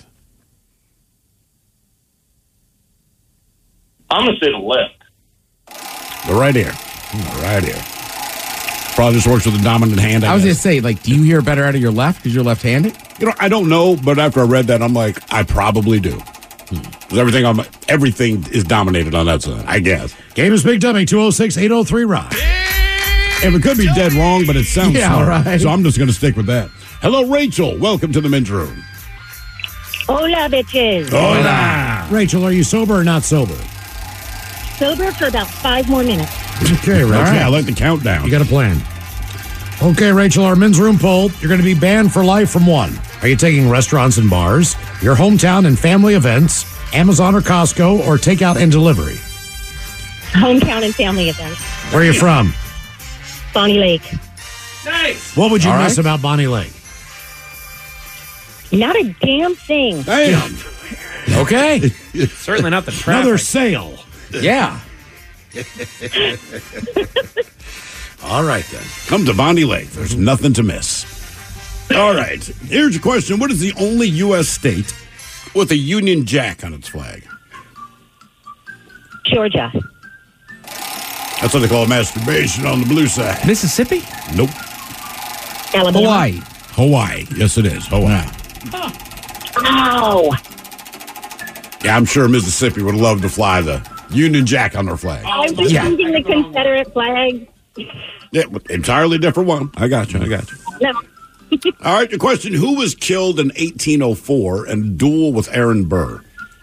[SPEAKER 10] I'm going to say the left.
[SPEAKER 7] The right ear. The right ear. Probably just works with a dominant hand. I,
[SPEAKER 3] I was
[SPEAKER 7] guess.
[SPEAKER 3] going to say, like, do you hear better out of your left because you're left-handed?
[SPEAKER 7] You know, I don't know, but after I read that, I'm like, I probably do. Because everything on my, everything is dominated on that side, I guess.
[SPEAKER 6] Game is Big Dummy, two oh six, eight oh three, Rock.
[SPEAKER 7] And it could be dead wrong, but it sounds
[SPEAKER 6] Yeah,
[SPEAKER 7] smart.
[SPEAKER 6] right.
[SPEAKER 7] So I'm just going to stick with that. Hello, Rachel. Welcome to the men's room.
[SPEAKER 13] Hola, bitches.
[SPEAKER 6] Hola. Rachel, are you sober or not sober?
[SPEAKER 13] Sober for about five more minutes.
[SPEAKER 6] Okay, Rachel.
[SPEAKER 7] Okay, I like the countdown.
[SPEAKER 6] You got a plan. Okay, Rachel, our men's room poll. You're going to be banned for life from one. Are you taking restaurants and bars, your hometown and family events, Amazon or Costco, or takeout and delivery?
[SPEAKER 13] Hometown and family events.
[SPEAKER 6] Where are you from?
[SPEAKER 13] Bonnie Lake.
[SPEAKER 9] Nice.
[SPEAKER 6] What would you
[SPEAKER 3] All
[SPEAKER 6] miss
[SPEAKER 3] right.
[SPEAKER 6] about Bonnie Lake?
[SPEAKER 13] Not a damn thing.
[SPEAKER 7] Damn.
[SPEAKER 3] Okay.
[SPEAKER 9] Certainly not the traffic.
[SPEAKER 6] Another sale.
[SPEAKER 3] Yeah.
[SPEAKER 7] All right, then. Come to Bonnie Lake. There's nothing to miss. All right. Here's your question. What is the only U S state with a Union Jack on its flag?
[SPEAKER 13] Georgia.
[SPEAKER 7] That's what they call masturbation on the blue side.
[SPEAKER 3] Mississippi?
[SPEAKER 7] Nope.
[SPEAKER 13] Alabama.
[SPEAKER 3] Hawaii.
[SPEAKER 7] Hawaii. Yes, it is. Hawaii.
[SPEAKER 13] Ow.
[SPEAKER 7] Yeah, I'm sure Mississippi would love to fly the Union Jack on their flag.
[SPEAKER 13] I was
[SPEAKER 3] Yeah.
[SPEAKER 13] thinking the Confederate flag.
[SPEAKER 7] Yeah, entirely different one. I got you. I got you.
[SPEAKER 13] No.
[SPEAKER 7] All right, the question, who was killed in eighteen oh four in a duel with Aaron Burr?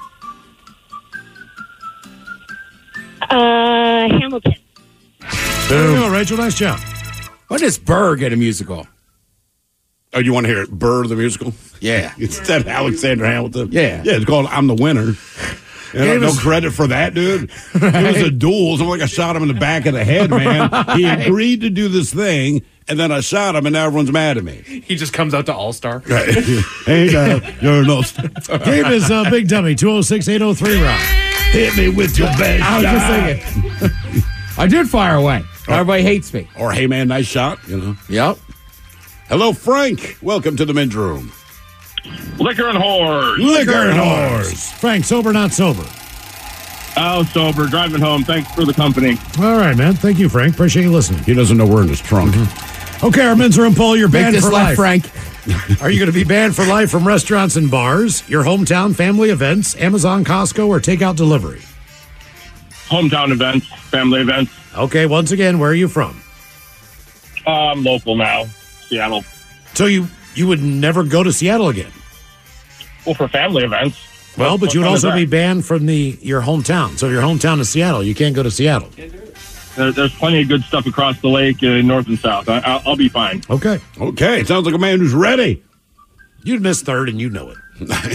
[SPEAKER 13] Uh, Hamilton.
[SPEAKER 6] There you go, Rachel. Nice job.
[SPEAKER 3] When does Burr get a musical?
[SPEAKER 7] Oh, you want to hear it? Burr, the musical?
[SPEAKER 3] Yeah.
[SPEAKER 7] Instead of Alexander Hamilton?
[SPEAKER 3] Yeah.
[SPEAKER 7] Yeah, it's called I'm the Winner. You know,
[SPEAKER 6] It
[SPEAKER 7] no
[SPEAKER 6] was-
[SPEAKER 7] credit for that, dude. It was a duel. It's not like I shot him in the back of the head, man. He agreed to do this thing, and then I shot him, and now everyone's mad at me.
[SPEAKER 9] He just comes out to All Star.
[SPEAKER 7] Right. Hey, now, you're no
[SPEAKER 6] Game is uh, Big Dummy, two oh six, eight oh three, Rock.
[SPEAKER 7] Hit me with your best
[SPEAKER 3] I was
[SPEAKER 7] shot.
[SPEAKER 3] just thinking. I did fire away. Everybody hates me.
[SPEAKER 7] Or, hey, man, nice shot, you know.
[SPEAKER 3] Yep.
[SPEAKER 7] Hello, Frank. Welcome to the men's room.
[SPEAKER 10] Liquor and whores.
[SPEAKER 7] Liquor and whores.
[SPEAKER 6] Frank, sober, not sober?
[SPEAKER 10] Oh, sober. Driving home. Thanks for the company.
[SPEAKER 6] All right, man. Thank you, Frank. Appreciate you listening.
[SPEAKER 7] He doesn't know we're in his trunk.
[SPEAKER 6] Okay, our men's room poll. You're
[SPEAKER 3] Make
[SPEAKER 6] banned
[SPEAKER 3] this
[SPEAKER 6] for
[SPEAKER 3] left,
[SPEAKER 6] life.
[SPEAKER 3] Frank.
[SPEAKER 6] Are you going to be banned for life from restaurants and bars, your hometown, family events, Amazon, Costco, or takeout delivery?
[SPEAKER 10] Hometown events, family events.
[SPEAKER 6] Okay, once again, where are you from?
[SPEAKER 10] Uh, I'm local now. Seattle.
[SPEAKER 6] So you you would never go to Seattle again?
[SPEAKER 10] Well, for family events.
[SPEAKER 6] Well, but you would
[SPEAKER 10] What
[SPEAKER 6] also
[SPEAKER 10] fun
[SPEAKER 6] be
[SPEAKER 10] is
[SPEAKER 6] banned from the your hometown. So if your hometown is Seattle, you can't go to Seattle.
[SPEAKER 10] There, there's plenty of good stuff across the lake, uh, north and south. I, I'll, I'll be fine.
[SPEAKER 6] Okay.
[SPEAKER 7] Okay, sounds like a man who's ready.
[SPEAKER 6] You'd miss third, and you know it.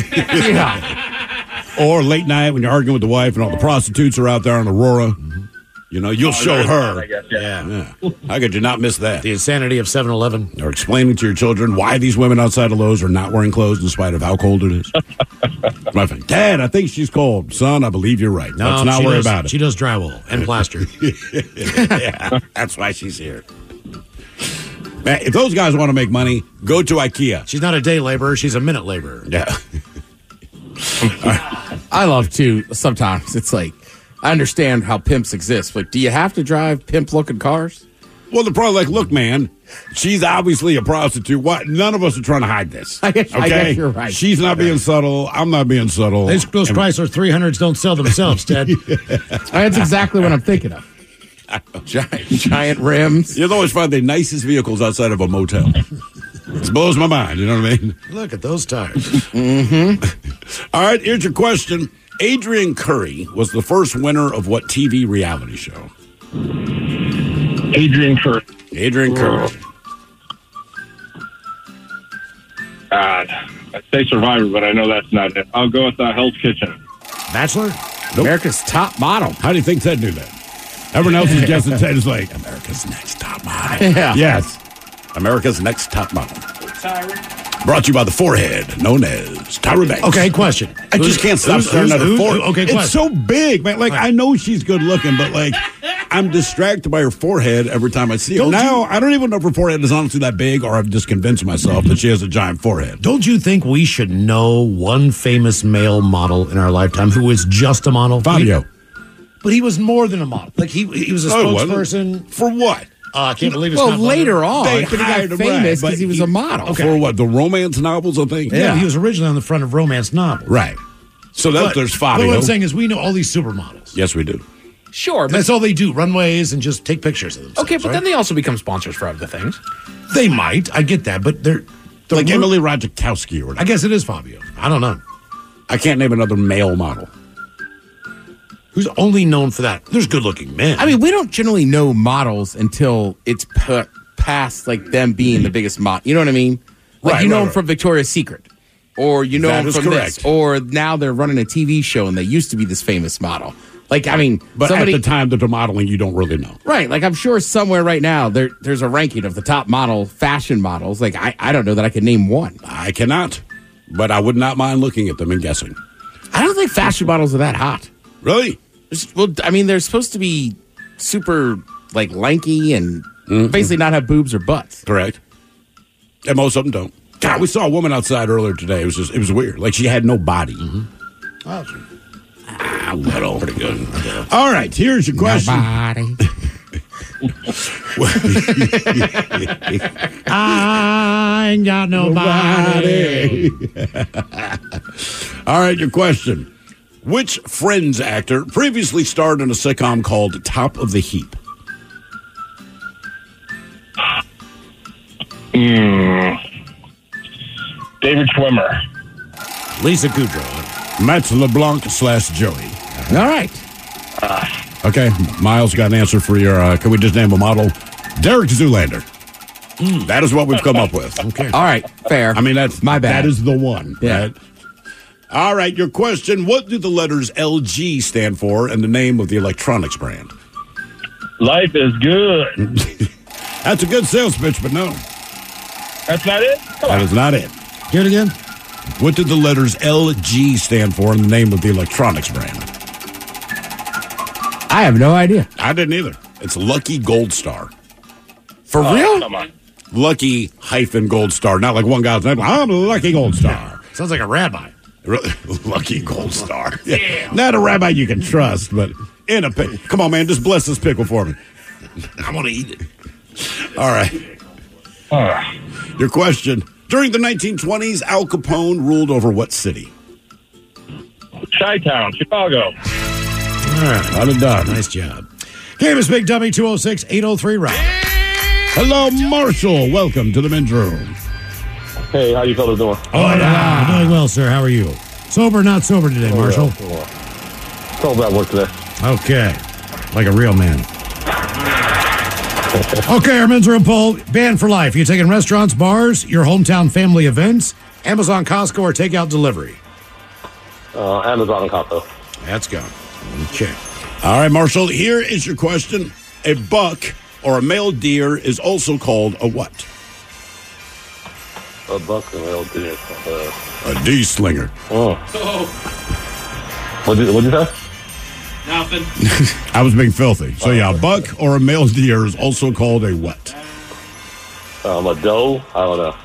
[SPEAKER 3] Yeah.
[SPEAKER 7] Or late night when you're arguing with the wife and all the prostitutes are out there in Aurora. You know, you'll
[SPEAKER 10] Oh,
[SPEAKER 7] show
[SPEAKER 10] there's
[SPEAKER 7] her.
[SPEAKER 10] that, I guess, yeah.
[SPEAKER 7] Yeah. How could you not miss that?
[SPEAKER 6] The insanity of seven eleven.
[SPEAKER 7] Or explaining to your children why these women outside of Lowe's are not wearing clothes in spite of how cold it is. My friend, Dad, I think she's cold. Son, I believe you're right.
[SPEAKER 6] No,
[SPEAKER 7] Let's not
[SPEAKER 6] she
[SPEAKER 7] worry
[SPEAKER 6] does,
[SPEAKER 7] about it.
[SPEAKER 6] She does drywall and plaster.
[SPEAKER 7] Yeah, that's why she's here. Man, if those guys want to make money, go to IKEA.
[SPEAKER 6] She's not a day laborer. She's a minute laborer.
[SPEAKER 7] Yeah.
[SPEAKER 3] I love to sometimes. It's like, I understand how pimps exist. Like, do you have to drive pimp looking cars?
[SPEAKER 7] Well, they're probably like, look, man, she's obviously a prostitute. What? None of us are trying to hide this.
[SPEAKER 3] I guess-
[SPEAKER 7] okay?
[SPEAKER 3] I guess you're right.
[SPEAKER 7] She's not being subtle. I'm not being subtle.
[SPEAKER 6] Those, those
[SPEAKER 7] And-
[SPEAKER 6] Chrysler three hundreds don't sell themselves, Ted.
[SPEAKER 3] That's exactly what I'm thinking of. Giant, giant rims.
[SPEAKER 7] You'll always find the nicest vehicles outside of a motel. It blows my mind. You know what I mean?
[SPEAKER 6] Look at those tires.
[SPEAKER 3] Mm-hmm.
[SPEAKER 7] All right, here's your question. Adrian Curry was the first winner of what T V reality show?
[SPEAKER 10] Adrian Curry.
[SPEAKER 7] Adrian Curry.
[SPEAKER 10] God, I'd say Survivor, but I know that's not it. I'll go with uh, Hell's Kitchen.
[SPEAKER 6] Bachelor?
[SPEAKER 7] Nope.
[SPEAKER 3] America's Top Model.
[SPEAKER 7] How do you think Ted knew that? Everyone else is guessing Ted is like, America's Next Top Model.
[SPEAKER 3] Yeah.
[SPEAKER 7] Yes. America's Next Top Model. Brought to you by the forehead, known as Tyra Banks.
[SPEAKER 6] Okay, question.
[SPEAKER 7] I just can't stop
[SPEAKER 6] Who's-
[SPEAKER 7] staring
[SPEAKER 6] who's-
[SPEAKER 7] at her
[SPEAKER 6] who's-
[SPEAKER 7] forehead.
[SPEAKER 6] Okay,
[SPEAKER 7] it's
[SPEAKER 6] question.
[SPEAKER 7] so big, man. Like, I know she's good looking, but like, I'm distracted by her forehead every time I see her.
[SPEAKER 6] Don't
[SPEAKER 7] now,
[SPEAKER 6] you-
[SPEAKER 7] I don't even know if her forehead is honestly that big, or I've just convinced myself that she has a giant forehead.
[SPEAKER 6] Don't you think we should know one famous male model in our lifetime who is just a model?
[SPEAKER 7] Fabio.
[SPEAKER 6] But he was more than a model. Like, he he was a
[SPEAKER 7] Oh, wasn't it?
[SPEAKER 6] spokesperson.
[SPEAKER 7] For what?
[SPEAKER 6] Uh, I can't believe it's
[SPEAKER 3] well,
[SPEAKER 6] not
[SPEAKER 3] later on,
[SPEAKER 7] They
[SPEAKER 3] but he got
[SPEAKER 7] hired him,
[SPEAKER 3] famous
[SPEAKER 7] right,
[SPEAKER 3] because he
[SPEAKER 7] but
[SPEAKER 3] was
[SPEAKER 7] he-
[SPEAKER 3] a model.
[SPEAKER 6] Okay.
[SPEAKER 7] For what? The romance novels, I think?
[SPEAKER 6] Yeah, he was originally on the front of romance novels.
[SPEAKER 7] Right. So that,
[SPEAKER 6] But,
[SPEAKER 7] there's
[SPEAKER 6] but
[SPEAKER 7] Fabio.
[SPEAKER 6] what I'm saying is we know all these supermodels.
[SPEAKER 7] Yes, we do.
[SPEAKER 9] Sure, but
[SPEAKER 6] That's all they do, runways and just take pictures of themselves.
[SPEAKER 9] okay, but
[SPEAKER 6] right?
[SPEAKER 9] then they also become sponsors for other things.
[SPEAKER 6] They might. I get that, but they're... the
[SPEAKER 7] Like
[SPEAKER 6] wor-
[SPEAKER 7] Emily Ratajkowski or whatever.
[SPEAKER 6] I guess it is Fabio. I don't know.
[SPEAKER 7] I can't name another male model.
[SPEAKER 6] Who's only known for that? There's good-looking men.
[SPEAKER 3] I mean, we don't generally know models until it's p- past like them being the biggest model. You know what I mean? Like
[SPEAKER 7] Right,
[SPEAKER 3] you know
[SPEAKER 7] right,
[SPEAKER 3] them
[SPEAKER 7] right.
[SPEAKER 3] from Victoria's Secret, or you know
[SPEAKER 7] That
[SPEAKER 3] them
[SPEAKER 7] is
[SPEAKER 3] from
[SPEAKER 7] correct.
[SPEAKER 3] this, or now they're running a T V show and they used to be this famous model. Like I mean,
[SPEAKER 7] But
[SPEAKER 3] somebody,
[SPEAKER 7] at the time that they're modeling, you don't really know.
[SPEAKER 3] right? Like I'm sure somewhere right now there there's a ranking of the top model fashion models. Like I I don't know that I could name one.
[SPEAKER 7] I cannot. But I would not mind looking at them and guessing.
[SPEAKER 3] I don't think fashion models are that hot.
[SPEAKER 7] Really?
[SPEAKER 3] There's- Well, I mean, they're supposed to be super like lanky and basically not have boobs or butts.
[SPEAKER 7] Correct. And most of them don't. God, we saw a woman outside earlier today. It was just, it was weird. Like she had no body.
[SPEAKER 6] Oh,
[SPEAKER 7] Ah, little. Pretty good. All right, here's your question.
[SPEAKER 3] Nobody.
[SPEAKER 6] I ain't got nobody.
[SPEAKER 7] All right, your question. Which Friends actor previously starred in a sitcom called Top of the Heap?
[SPEAKER 10] David Schwimmer.
[SPEAKER 6] Lisa Kudrow.
[SPEAKER 7] Matt LeBlanc slash Joey.
[SPEAKER 3] All right.
[SPEAKER 7] Okay, Miles got an answer for your, uh, can we just name a model? Derek Zoolander. That is what we've come up with.
[SPEAKER 6] Okay.
[SPEAKER 3] All right. Fair.
[SPEAKER 7] I mean, that's
[SPEAKER 3] My bad.
[SPEAKER 7] That is the one.
[SPEAKER 3] Yeah.
[SPEAKER 7] Right? All right, your question. What do the letters L G stand for and the name of the electronics brand?
[SPEAKER 10] Life is good.
[SPEAKER 7] That's a good sales pitch, but no.
[SPEAKER 10] That's not it? Come
[SPEAKER 7] That
[SPEAKER 10] on.
[SPEAKER 7] is not it.
[SPEAKER 6] Hear it again?
[SPEAKER 7] What did the letters L G stand for and the name of the electronics brand?
[SPEAKER 3] I have no idea.
[SPEAKER 7] I didn't either. It's Lucky Gold Star.
[SPEAKER 3] For
[SPEAKER 10] Oh,
[SPEAKER 3] real?
[SPEAKER 10] come on.
[SPEAKER 7] Lucky hyphen Gold Star. Not like one guy's name. I'm Lucky Gold Star.
[SPEAKER 6] Sounds like a rabbi.
[SPEAKER 7] Really? Lucky Gold Star. Yeah. Not a rabbi you can trust, but in a pickle. Come on, man. Just bless this pickle for me.
[SPEAKER 6] I want to eat it.
[SPEAKER 7] All right.
[SPEAKER 10] Uh,
[SPEAKER 7] Your question. During the nineteen twenties, Al Capone ruled over what city?
[SPEAKER 10] Chi-Town, Chicago.
[SPEAKER 6] All right.
[SPEAKER 7] Not a done.
[SPEAKER 6] Nice job. Game is Big Dummy two oh six, eight oh three Rock.
[SPEAKER 7] Hello, Marshall. Welcome to the men's room.
[SPEAKER 10] Hey, how you fellas doing?
[SPEAKER 6] Oh, yeah. Doing well, sir. How are you? Sober or not sober today, Marshall?
[SPEAKER 10] Sober at work today.
[SPEAKER 6] Okay. Like a real man. Okay, our men's room poll. Banned for life. You taking restaurants, bars, your hometown family events, Amazon, Costco, or takeout delivery?
[SPEAKER 10] Uh, Amazon and Costco.
[SPEAKER 6] Let's go. Okay.
[SPEAKER 7] All right, Marshall. Here is your question. A buck or a male deer is also called a what?
[SPEAKER 10] A buck and a deer. Uh,
[SPEAKER 7] A D-slinger.
[SPEAKER 10] oh. What'd you, what'd you say?
[SPEAKER 9] Nothing.
[SPEAKER 7] I was being filthy. So, yeah, a buck or a male deer is also called a what?
[SPEAKER 10] Um, a doe? I don't know.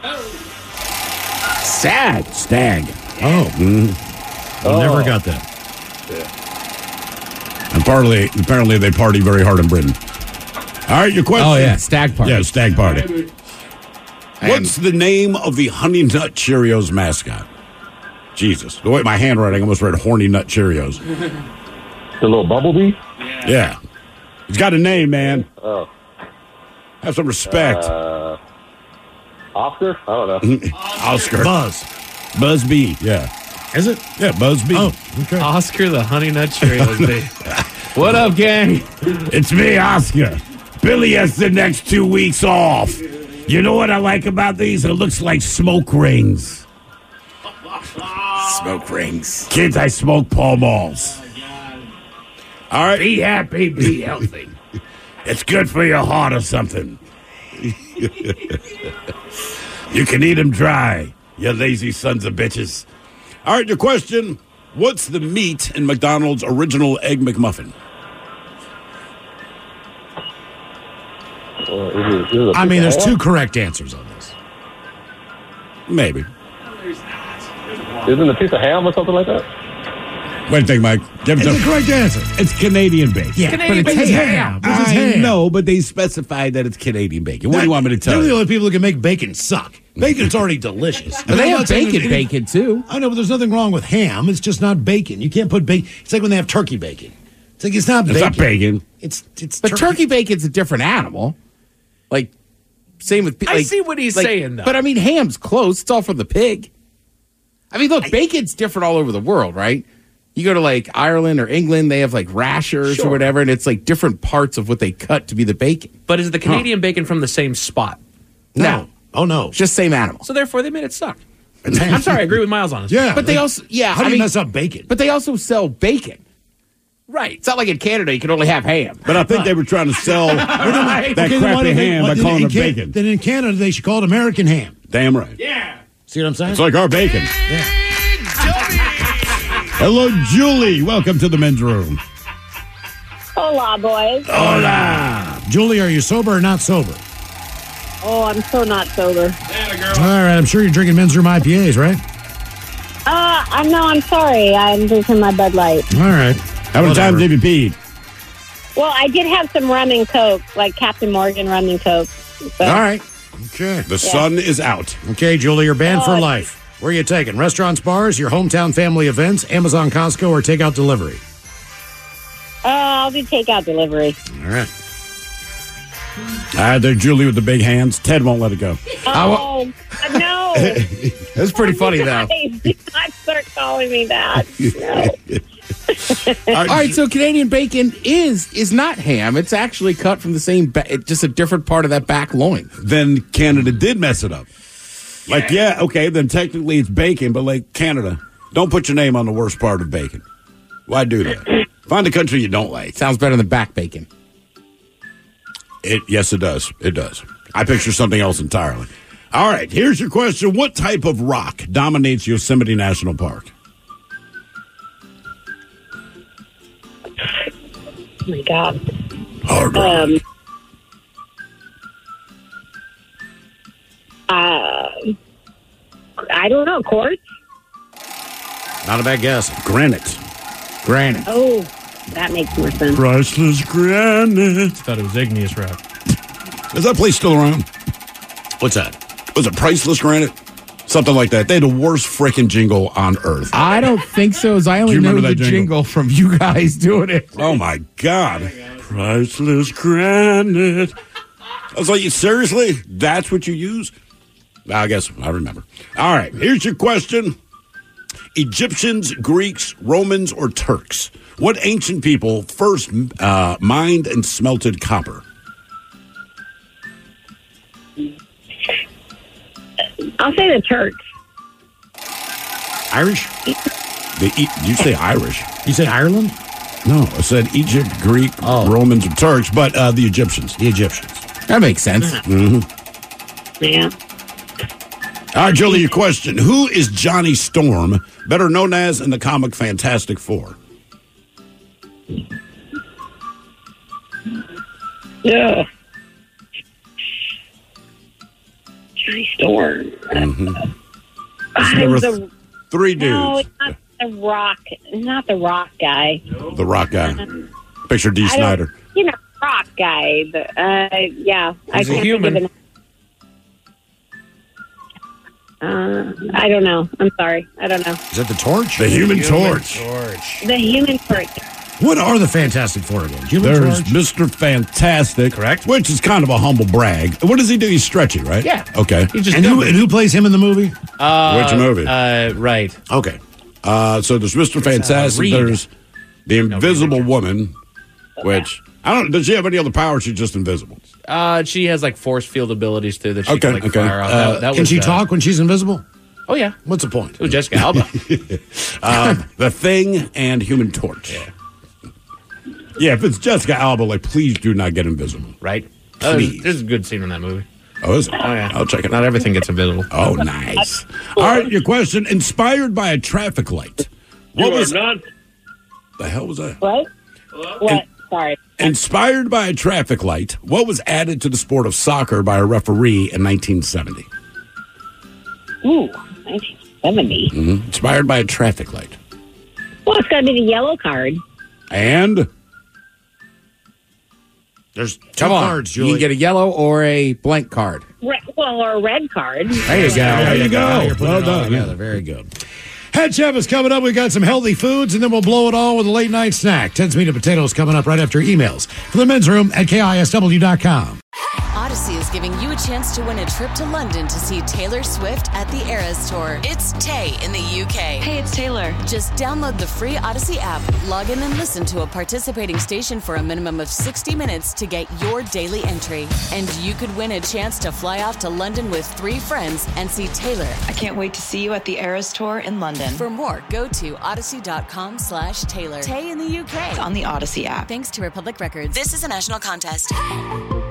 [SPEAKER 3] Sad.
[SPEAKER 7] Stag.
[SPEAKER 6] Oh.
[SPEAKER 7] Mm-hmm.
[SPEAKER 6] I never got that.
[SPEAKER 10] Yeah.
[SPEAKER 7] And apparently, apparently they party very hard in Britain. All right, your question.
[SPEAKER 3] Oh, yeah. Stag party.
[SPEAKER 7] Yeah, stag party. What's the name of the Honey Nut Cheerios mascot? Jesus. The way my handwriting almost read Horny Nut Cheerios.
[SPEAKER 10] The little bumblebee?
[SPEAKER 7] Yeah. He's got a name, man.
[SPEAKER 10] Oh.
[SPEAKER 7] Have some respect.
[SPEAKER 10] Uh, Oscar? I don't know.
[SPEAKER 7] Oscar.
[SPEAKER 6] Buzz.
[SPEAKER 7] Buzz B. Yeah.
[SPEAKER 6] Is it?
[SPEAKER 7] Yeah, Buzz B.
[SPEAKER 6] Oh, okay.
[SPEAKER 9] Oscar the Honey Nut Cheerios. babe. What up, gang?
[SPEAKER 7] It's me, Oscar. Billy has the next two weeks off. You know what I like about these? It looks like smoke rings.
[SPEAKER 3] Smoke rings.
[SPEAKER 7] Kids, I smoke Pall Malls. All right.
[SPEAKER 3] Be happy, be healthy.
[SPEAKER 7] It's good for your heart or something. You can eat them dry, you lazy sons of bitches. All right, your question. What's the meat in McDonald's original Egg McMuffin?
[SPEAKER 10] Uh, is it, is it a
[SPEAKER 6] I mean, there's
[SPEAKER 10] piece
[SPEAKER 6] two
[SPEAKER 10] of
[SPEAKER 6] correct answers on this.
[SPEAKER 7] Maybe.
[SPEAKER 10] ham? Isn't it a piece of ham or something like that?
[SPEAKER 7] What do you think, Mike? Give it
[SPEAKER 6] It's
[SPEAKER 7] to-
[SPEAKER 6] the correct answer.
[SPEAKER 7] It's Canadian bacon.
[SPEAKER 6] Yeah,
[SPEAKER 9] Canadian
[SPEAKER 6] but it's
[SPEAKER 9] bacon.
[SPEAKER 6] ham. This is
[SPEAKER 7] I
[SPEAKER 6] ham.
[SPEAKER 7] know, but they specified that it's Canadian bacon. What do you want me to tell
[SPEAKER 6] They're the
[SPEAKER 7] you?
[SPEAKER 6] only people who can make bacon suck. Bacon's already delicious.
[SPEAKER 3] But they
[SPEAKER 6] I'm
[SPEAKER 3] have
[SPEAKER 6] not saying
[SPEAKER 3] bacon,
[SPEAKER 6] there's any-
[SPEAKER 3] bacon too.
[SPEAKER 6] I know, but there's nothing wrong with ham. It's just not bacon. You can't put bacon. It's like when they have turkey bacon. It's like it's not
[SPEAKER 7] It's
[SPEAKER 6] bacon.
[SPEAKER 7] not bacon.
[SPEAKER 6] It's it's
[SPEAKER 3] But turkey bacon's a different animal. Like, same with.
[SPEAKER 9] I
[SPEAKER 3] like-
[SPEAKER 9] see what he's
[SPEAKER 3] like-
[SPEAKER 9] saying, though.
[SPEAKER 3] But I mean, ham's close. It's all for the pig. I mean, look, bacon's different all over the world, right? You go to like Ireland or England, they have like rashers
[SPEAKER 9] Sure.
[SPEAKER 3] or whatever, and it's like different parts of what they cut to be the bacon.
[SPEAKER 9] But is the Canadian bacon from the same spot?
[SPEAKER 3] No.
[SPEAKER 6] Oh no.
[SPEAKER 3] It's just same animal.
[SPEAKER 9] So therefore, they made it suck.
[SPEAKER 6] It's ham.
[SPEAKER 9] I'm sorry, I agree with Miles on this.
[SPEAKER 6] Yeah,
[SPEAKER 3] But they also, yeah.
[SPEAKER 6] How do
[SPEAKER 3] I
[SPEAKER 6] you
[SPEAKER 3] mean,
[SPEAKER 6] mess up bacon?
[SPEAKER 3] But they also sell bacon.
[SPEAKER 9] Right.
[SPEAKER 3] It's not like in Canada you can only have ham.
[SPEAKER 7] But I think they were trying to sell that
[SPEAKER 6] Okay, then why
[SPEAKER 7] crappy
[SPEAKER 6] don't they-
[SPEAKER 7] ham
[SPEAKER 6] why-
[SPEAKER 7] by
[SPEAKER 6] then
[SPEAKER 7] calling
[SPEAKER 6] in
[SPEAKER 7] it
[SPEAKER 6] Can-
[SPEAKER 7] bacon.
[SPEAKER 6] Then in Canada they should call it American ham.
[SPEAKER 7] Damn right.
[SPEAKER 6] See what I'm saying?
[SPEAKER 7] It's like our bacon. Hello, Julie. Welcome to the men's room.
[SPEAKER 13] Hola, boys.
[SPEAKER 6] Hola. Julie, are you sober or not sober?
[SPEAKER 13] Oh, I'm so not sober.
[SPEAKER 6] All right, I'm sure you're drinking men's room I P As, right?
[SPEAKER 13] Uh, I'm no, I'm sorry. I'm drinking my Bud Light.
[SPEAKER 6] All right.
[SPEAKER 7] How many
[SPEAKER 6] Whatever.
[SPEAKER 7] times have you peed?
[SPEAKER 13] Well, I did have some rum and Coke, like Captain Morgan rum and Coke. So,
[SPEAKER 6] All right. Okay.
[SPEAKER 7] The sun is out.
[SPEAKER 6] Okay, Julie, you're banned for
[SPEAKER 13] Oh.
[SPEAKER 6] life. Where are you taking? Restaurants, bars, your hometown family events, Amazon, Costco, or takeout delivery?
[SPEAKER 13] Uh, I'll do takeout delivery.
[SPEAKER 6] All right.
[SPEAKER 7] Ah, there's Julie with the big hands. Ted won't let it go.
[SPEAKER 13] Oh, no.
[SPEAKER 3] That's pretty funny, though.
[SPEAKER 13] Guys, do not start calling me that. No.
[SPEAKER 3] All right, so Canadian bacon is is not ham. It's actually cut from the same, ba- it's just a different part of that back loin.
[SPEAKER 7] Then Canada did mess it up. Like, yeah, okay, then technically it's bacon, but like Canada, don't put your name on the worst part of bacon. Why do that? Find a country you don't like.
[SPEAKER 3] Sounds better than back bacon.
[SPEAKER 7] It yes, it does. It does. I picture something else entirely. All right, here's your question: what type of rock dominates Yosemite National Park?
[SPEAKER 13] Oh, my God.
[SPEAKER 7] Hard rock.
[SPEAKER 13] Um, uh, I don't know. Quartz?
[SPEAKER 6] Not a bad guess.
[SPEAKER 7] Granite.
[SPEAKER 3] Granite.
[SPEAKER 13] Oh, that makes more sense.
[SPEAKER 7] Priceless granite.
[SPEAKER 9] Thought it was igneous rock.
[SPEAKER 7] Is that place still around?
[SPEAKER 6] What's that?
[SPEAKER 7] Was it Priceless Granite? Something like that. They had the worst freaking jingle on earth.
[SPEAKER 3] I don't think so, as I only
[SPEAKER 7] Do you
[SPEAKER 3] know
[SPEAKER 7] remember
[SPEAKER 3] the
[SPEAKER 7] that
[SPEAKER 3] jingle?
[SPEAKER 7] jingle?
[SPEAKER 3] from you guys doing it.
[SPEAKER 7] Oh my God. Priceless granite. I was like, seriously? That's what you use? I guess I remember. All right, here's your question. Egyptians, Greeks, Romans, or Turks? What ancient people first uh, mined and smelted copper?
[SPEAKER 13] I'll say the Turks.
[SPEAKER 6] Irish?
[SPEAKER 7] The e- Did you say Irish?
[SPEAKER 6] You said Ireland?
[SPEAKER 7] No, I said Egypt, Greek,
[SPEAKER 6] Oh.
[SPEAKER 7] Romans, or Turks, but uh, the Egyptians.
[SPEAKER 6] The Egyptians.
[SPEAKER 3] That makes sense.
[SPEAKER 7] Mm-hmm.
[SPEAKER 13] Yeah.
[SPEAKER 7] All right, Julie, your question. Who is Johnny Storm, better known as in the comic Fantastic Four?
[SPEAKER 13] Yeah. Johnny Storm.
[SPEAKER 7] Mm-hmm.
[SPEAKER 13] Uh,
[SPEAKER 7] There were
[SPEAKER 13] the-
[SPEAKER 7] th- three dudes.
[SPEAKER 13] No, it's not the rock. Not the rock guy.
[SPEAKER 7] The rock guy. Picture D.
[SPEAKER 13] I don't-
[SPEAKER 7] Snyder.
[SPEAKER 13] You know, rock guy. The, uh, yeah. I
[SPEAKER 9] He's a
[SPEAKER 13] can't
[SPEAKER 9] human.
[SPEAKER 13] Think of it. Uh, I don't know. I'm sorry. I don't know.
[SPEAKER 6] Is that the Torch?
[SPEAKER 7] The Human, Torch.
[SPEAKER 13] The Human Torch.
[SPEAKER 6] What are the Fantastic Four again? Human
[SPEAKER 7] There's
[SPEAKER 6] Torch?
[SPEAKER 7] Mister Fantastic. Correct. Which is kind of a humble brag. What does he do? He's stretchy, right?
[SPEAKER 9] Yeah.
[SPEAKER 7] Okay.
[SPEAKER 9] He just
[SPEAKER 6] And who, and who plays him in the movie?
[SPEAKER 9] uh,
[SPEAKER 7] Which movie?
[SPEAKER 9] Uh, right.
[SPEAKER 6] Okay.
[SPEAKER 7] Uh, so there's Mister Fantastic.
[SPEAKER 9] Reed.
[SPEAKER 7] There's the Invisible Woman, which I don't. Does she have any other power? Or she's just invisible.
[SPEAKER 9] Uh, she has like force field abilities too that she
[SPEAKER 7] Okay,
[SPEAKER 9] can like
[SPEAKER 7] okay.
[SPEAKER 9] fire off.
[SPEAKER 7] Uh,
[SPEAKER 9] that, that
[SPEAKER 6] Can
[SPEAKER 9] was,
[SPEAKER 6] she
[SPEAKER 9] uh,
[SPEAKER 6] talk when she's invisible?
[SPEAKER 9] Oh yeah.
[SPEAKER 6] What's the point?
[SPEAKER 9] It was Jessica Alba.
[SPEAKER 7] Uh, the Thing and Human Torch. Yeah. Yeah. If it's Jessica Alba, like, please do not get invisible.
[SPEAKER 9] Right. Uh, there's,
[SPEAKER 7] Please.
[SPEAKER 9] there's a good scene in that movie.
[SPEAKER 7] Oh, is it?
[SPEAKER 9] Oh yeah.
[SPEAKER 7] I'll check it
[SPEAKER 9] Not
[SPEAKER 7] out.
[SPEAKER 9] everything gets invisible.
[SPEAKER 7] Oh, nice. All right, your question. Inspired by a traffic light. What
[SPEAKER 10] You
[SPEAKER 7] was
[SPEAKER 10] are not.
[SPEAKER 7] the hell was that?
[SPEAKER 13] What? What? Sorry.
[SPEAKER 7] Inspired by a traffic light, what was added to the sport of soccer by a referee in nineteen seventy?
[SPEAKER 13] Ooh, nineteen seventy.
[SPEAKER 7] Mm-hmm. Inspired by a traffic light.
[SPEAKER 13] Well, it's got to be the yellow card.
[SPEAKER 7] And?
[SPEAKER 6] There's two
[SPEAKER 3] Come on.
[SPEAKER 6] cards,
[SPEAKER 3] You
[SPEAKER 6] Julie.
[SPEAKER 3] can get a yellow or a blank card.
[SPEAKER 13] Re- well, or a red card.
[SPEAKER 3] There you go.
[SPEAKER 6] There you go.
[SPEAKER 3] You're putting
[SPEAKER 6] Well
[SPEAKER 3] it all
[SPEAKER 6] done.
[SPEAKER 3] together. Very good.
[SPEAKER 6] Head Chef is coming up. We've got some healthy foods, and then we'll blow it all with a late night snack. Ted's Meat and Potatoes coming up right after emails from the men's room at K I S W dot com.
[SPEAKER 1] Odyssey is giving you a chance to win a trip to London to see Taylor Swift at the Eras Tour. It's Tay in the U K.
[SPEAKER 2] Hey, it's Taylor.
[SPEAKER 1] Just download the free Odyssey app, log in and listen to a participating station for a minimum of sixty minutes to get your daily entry. And you could win a chance to fly off to London with three friends and see Taylor.
[SPEAKER 2] I can't wait to see you at the Eras Tour in London.
[SPEAKER 1] For more, go to odyssey.com slash Taylor. Tay in the U K.
[SPEAKER 2] It's on the Odyssey app.
[SPEAKER 1] Thanks to Republic Records. This is a national contest.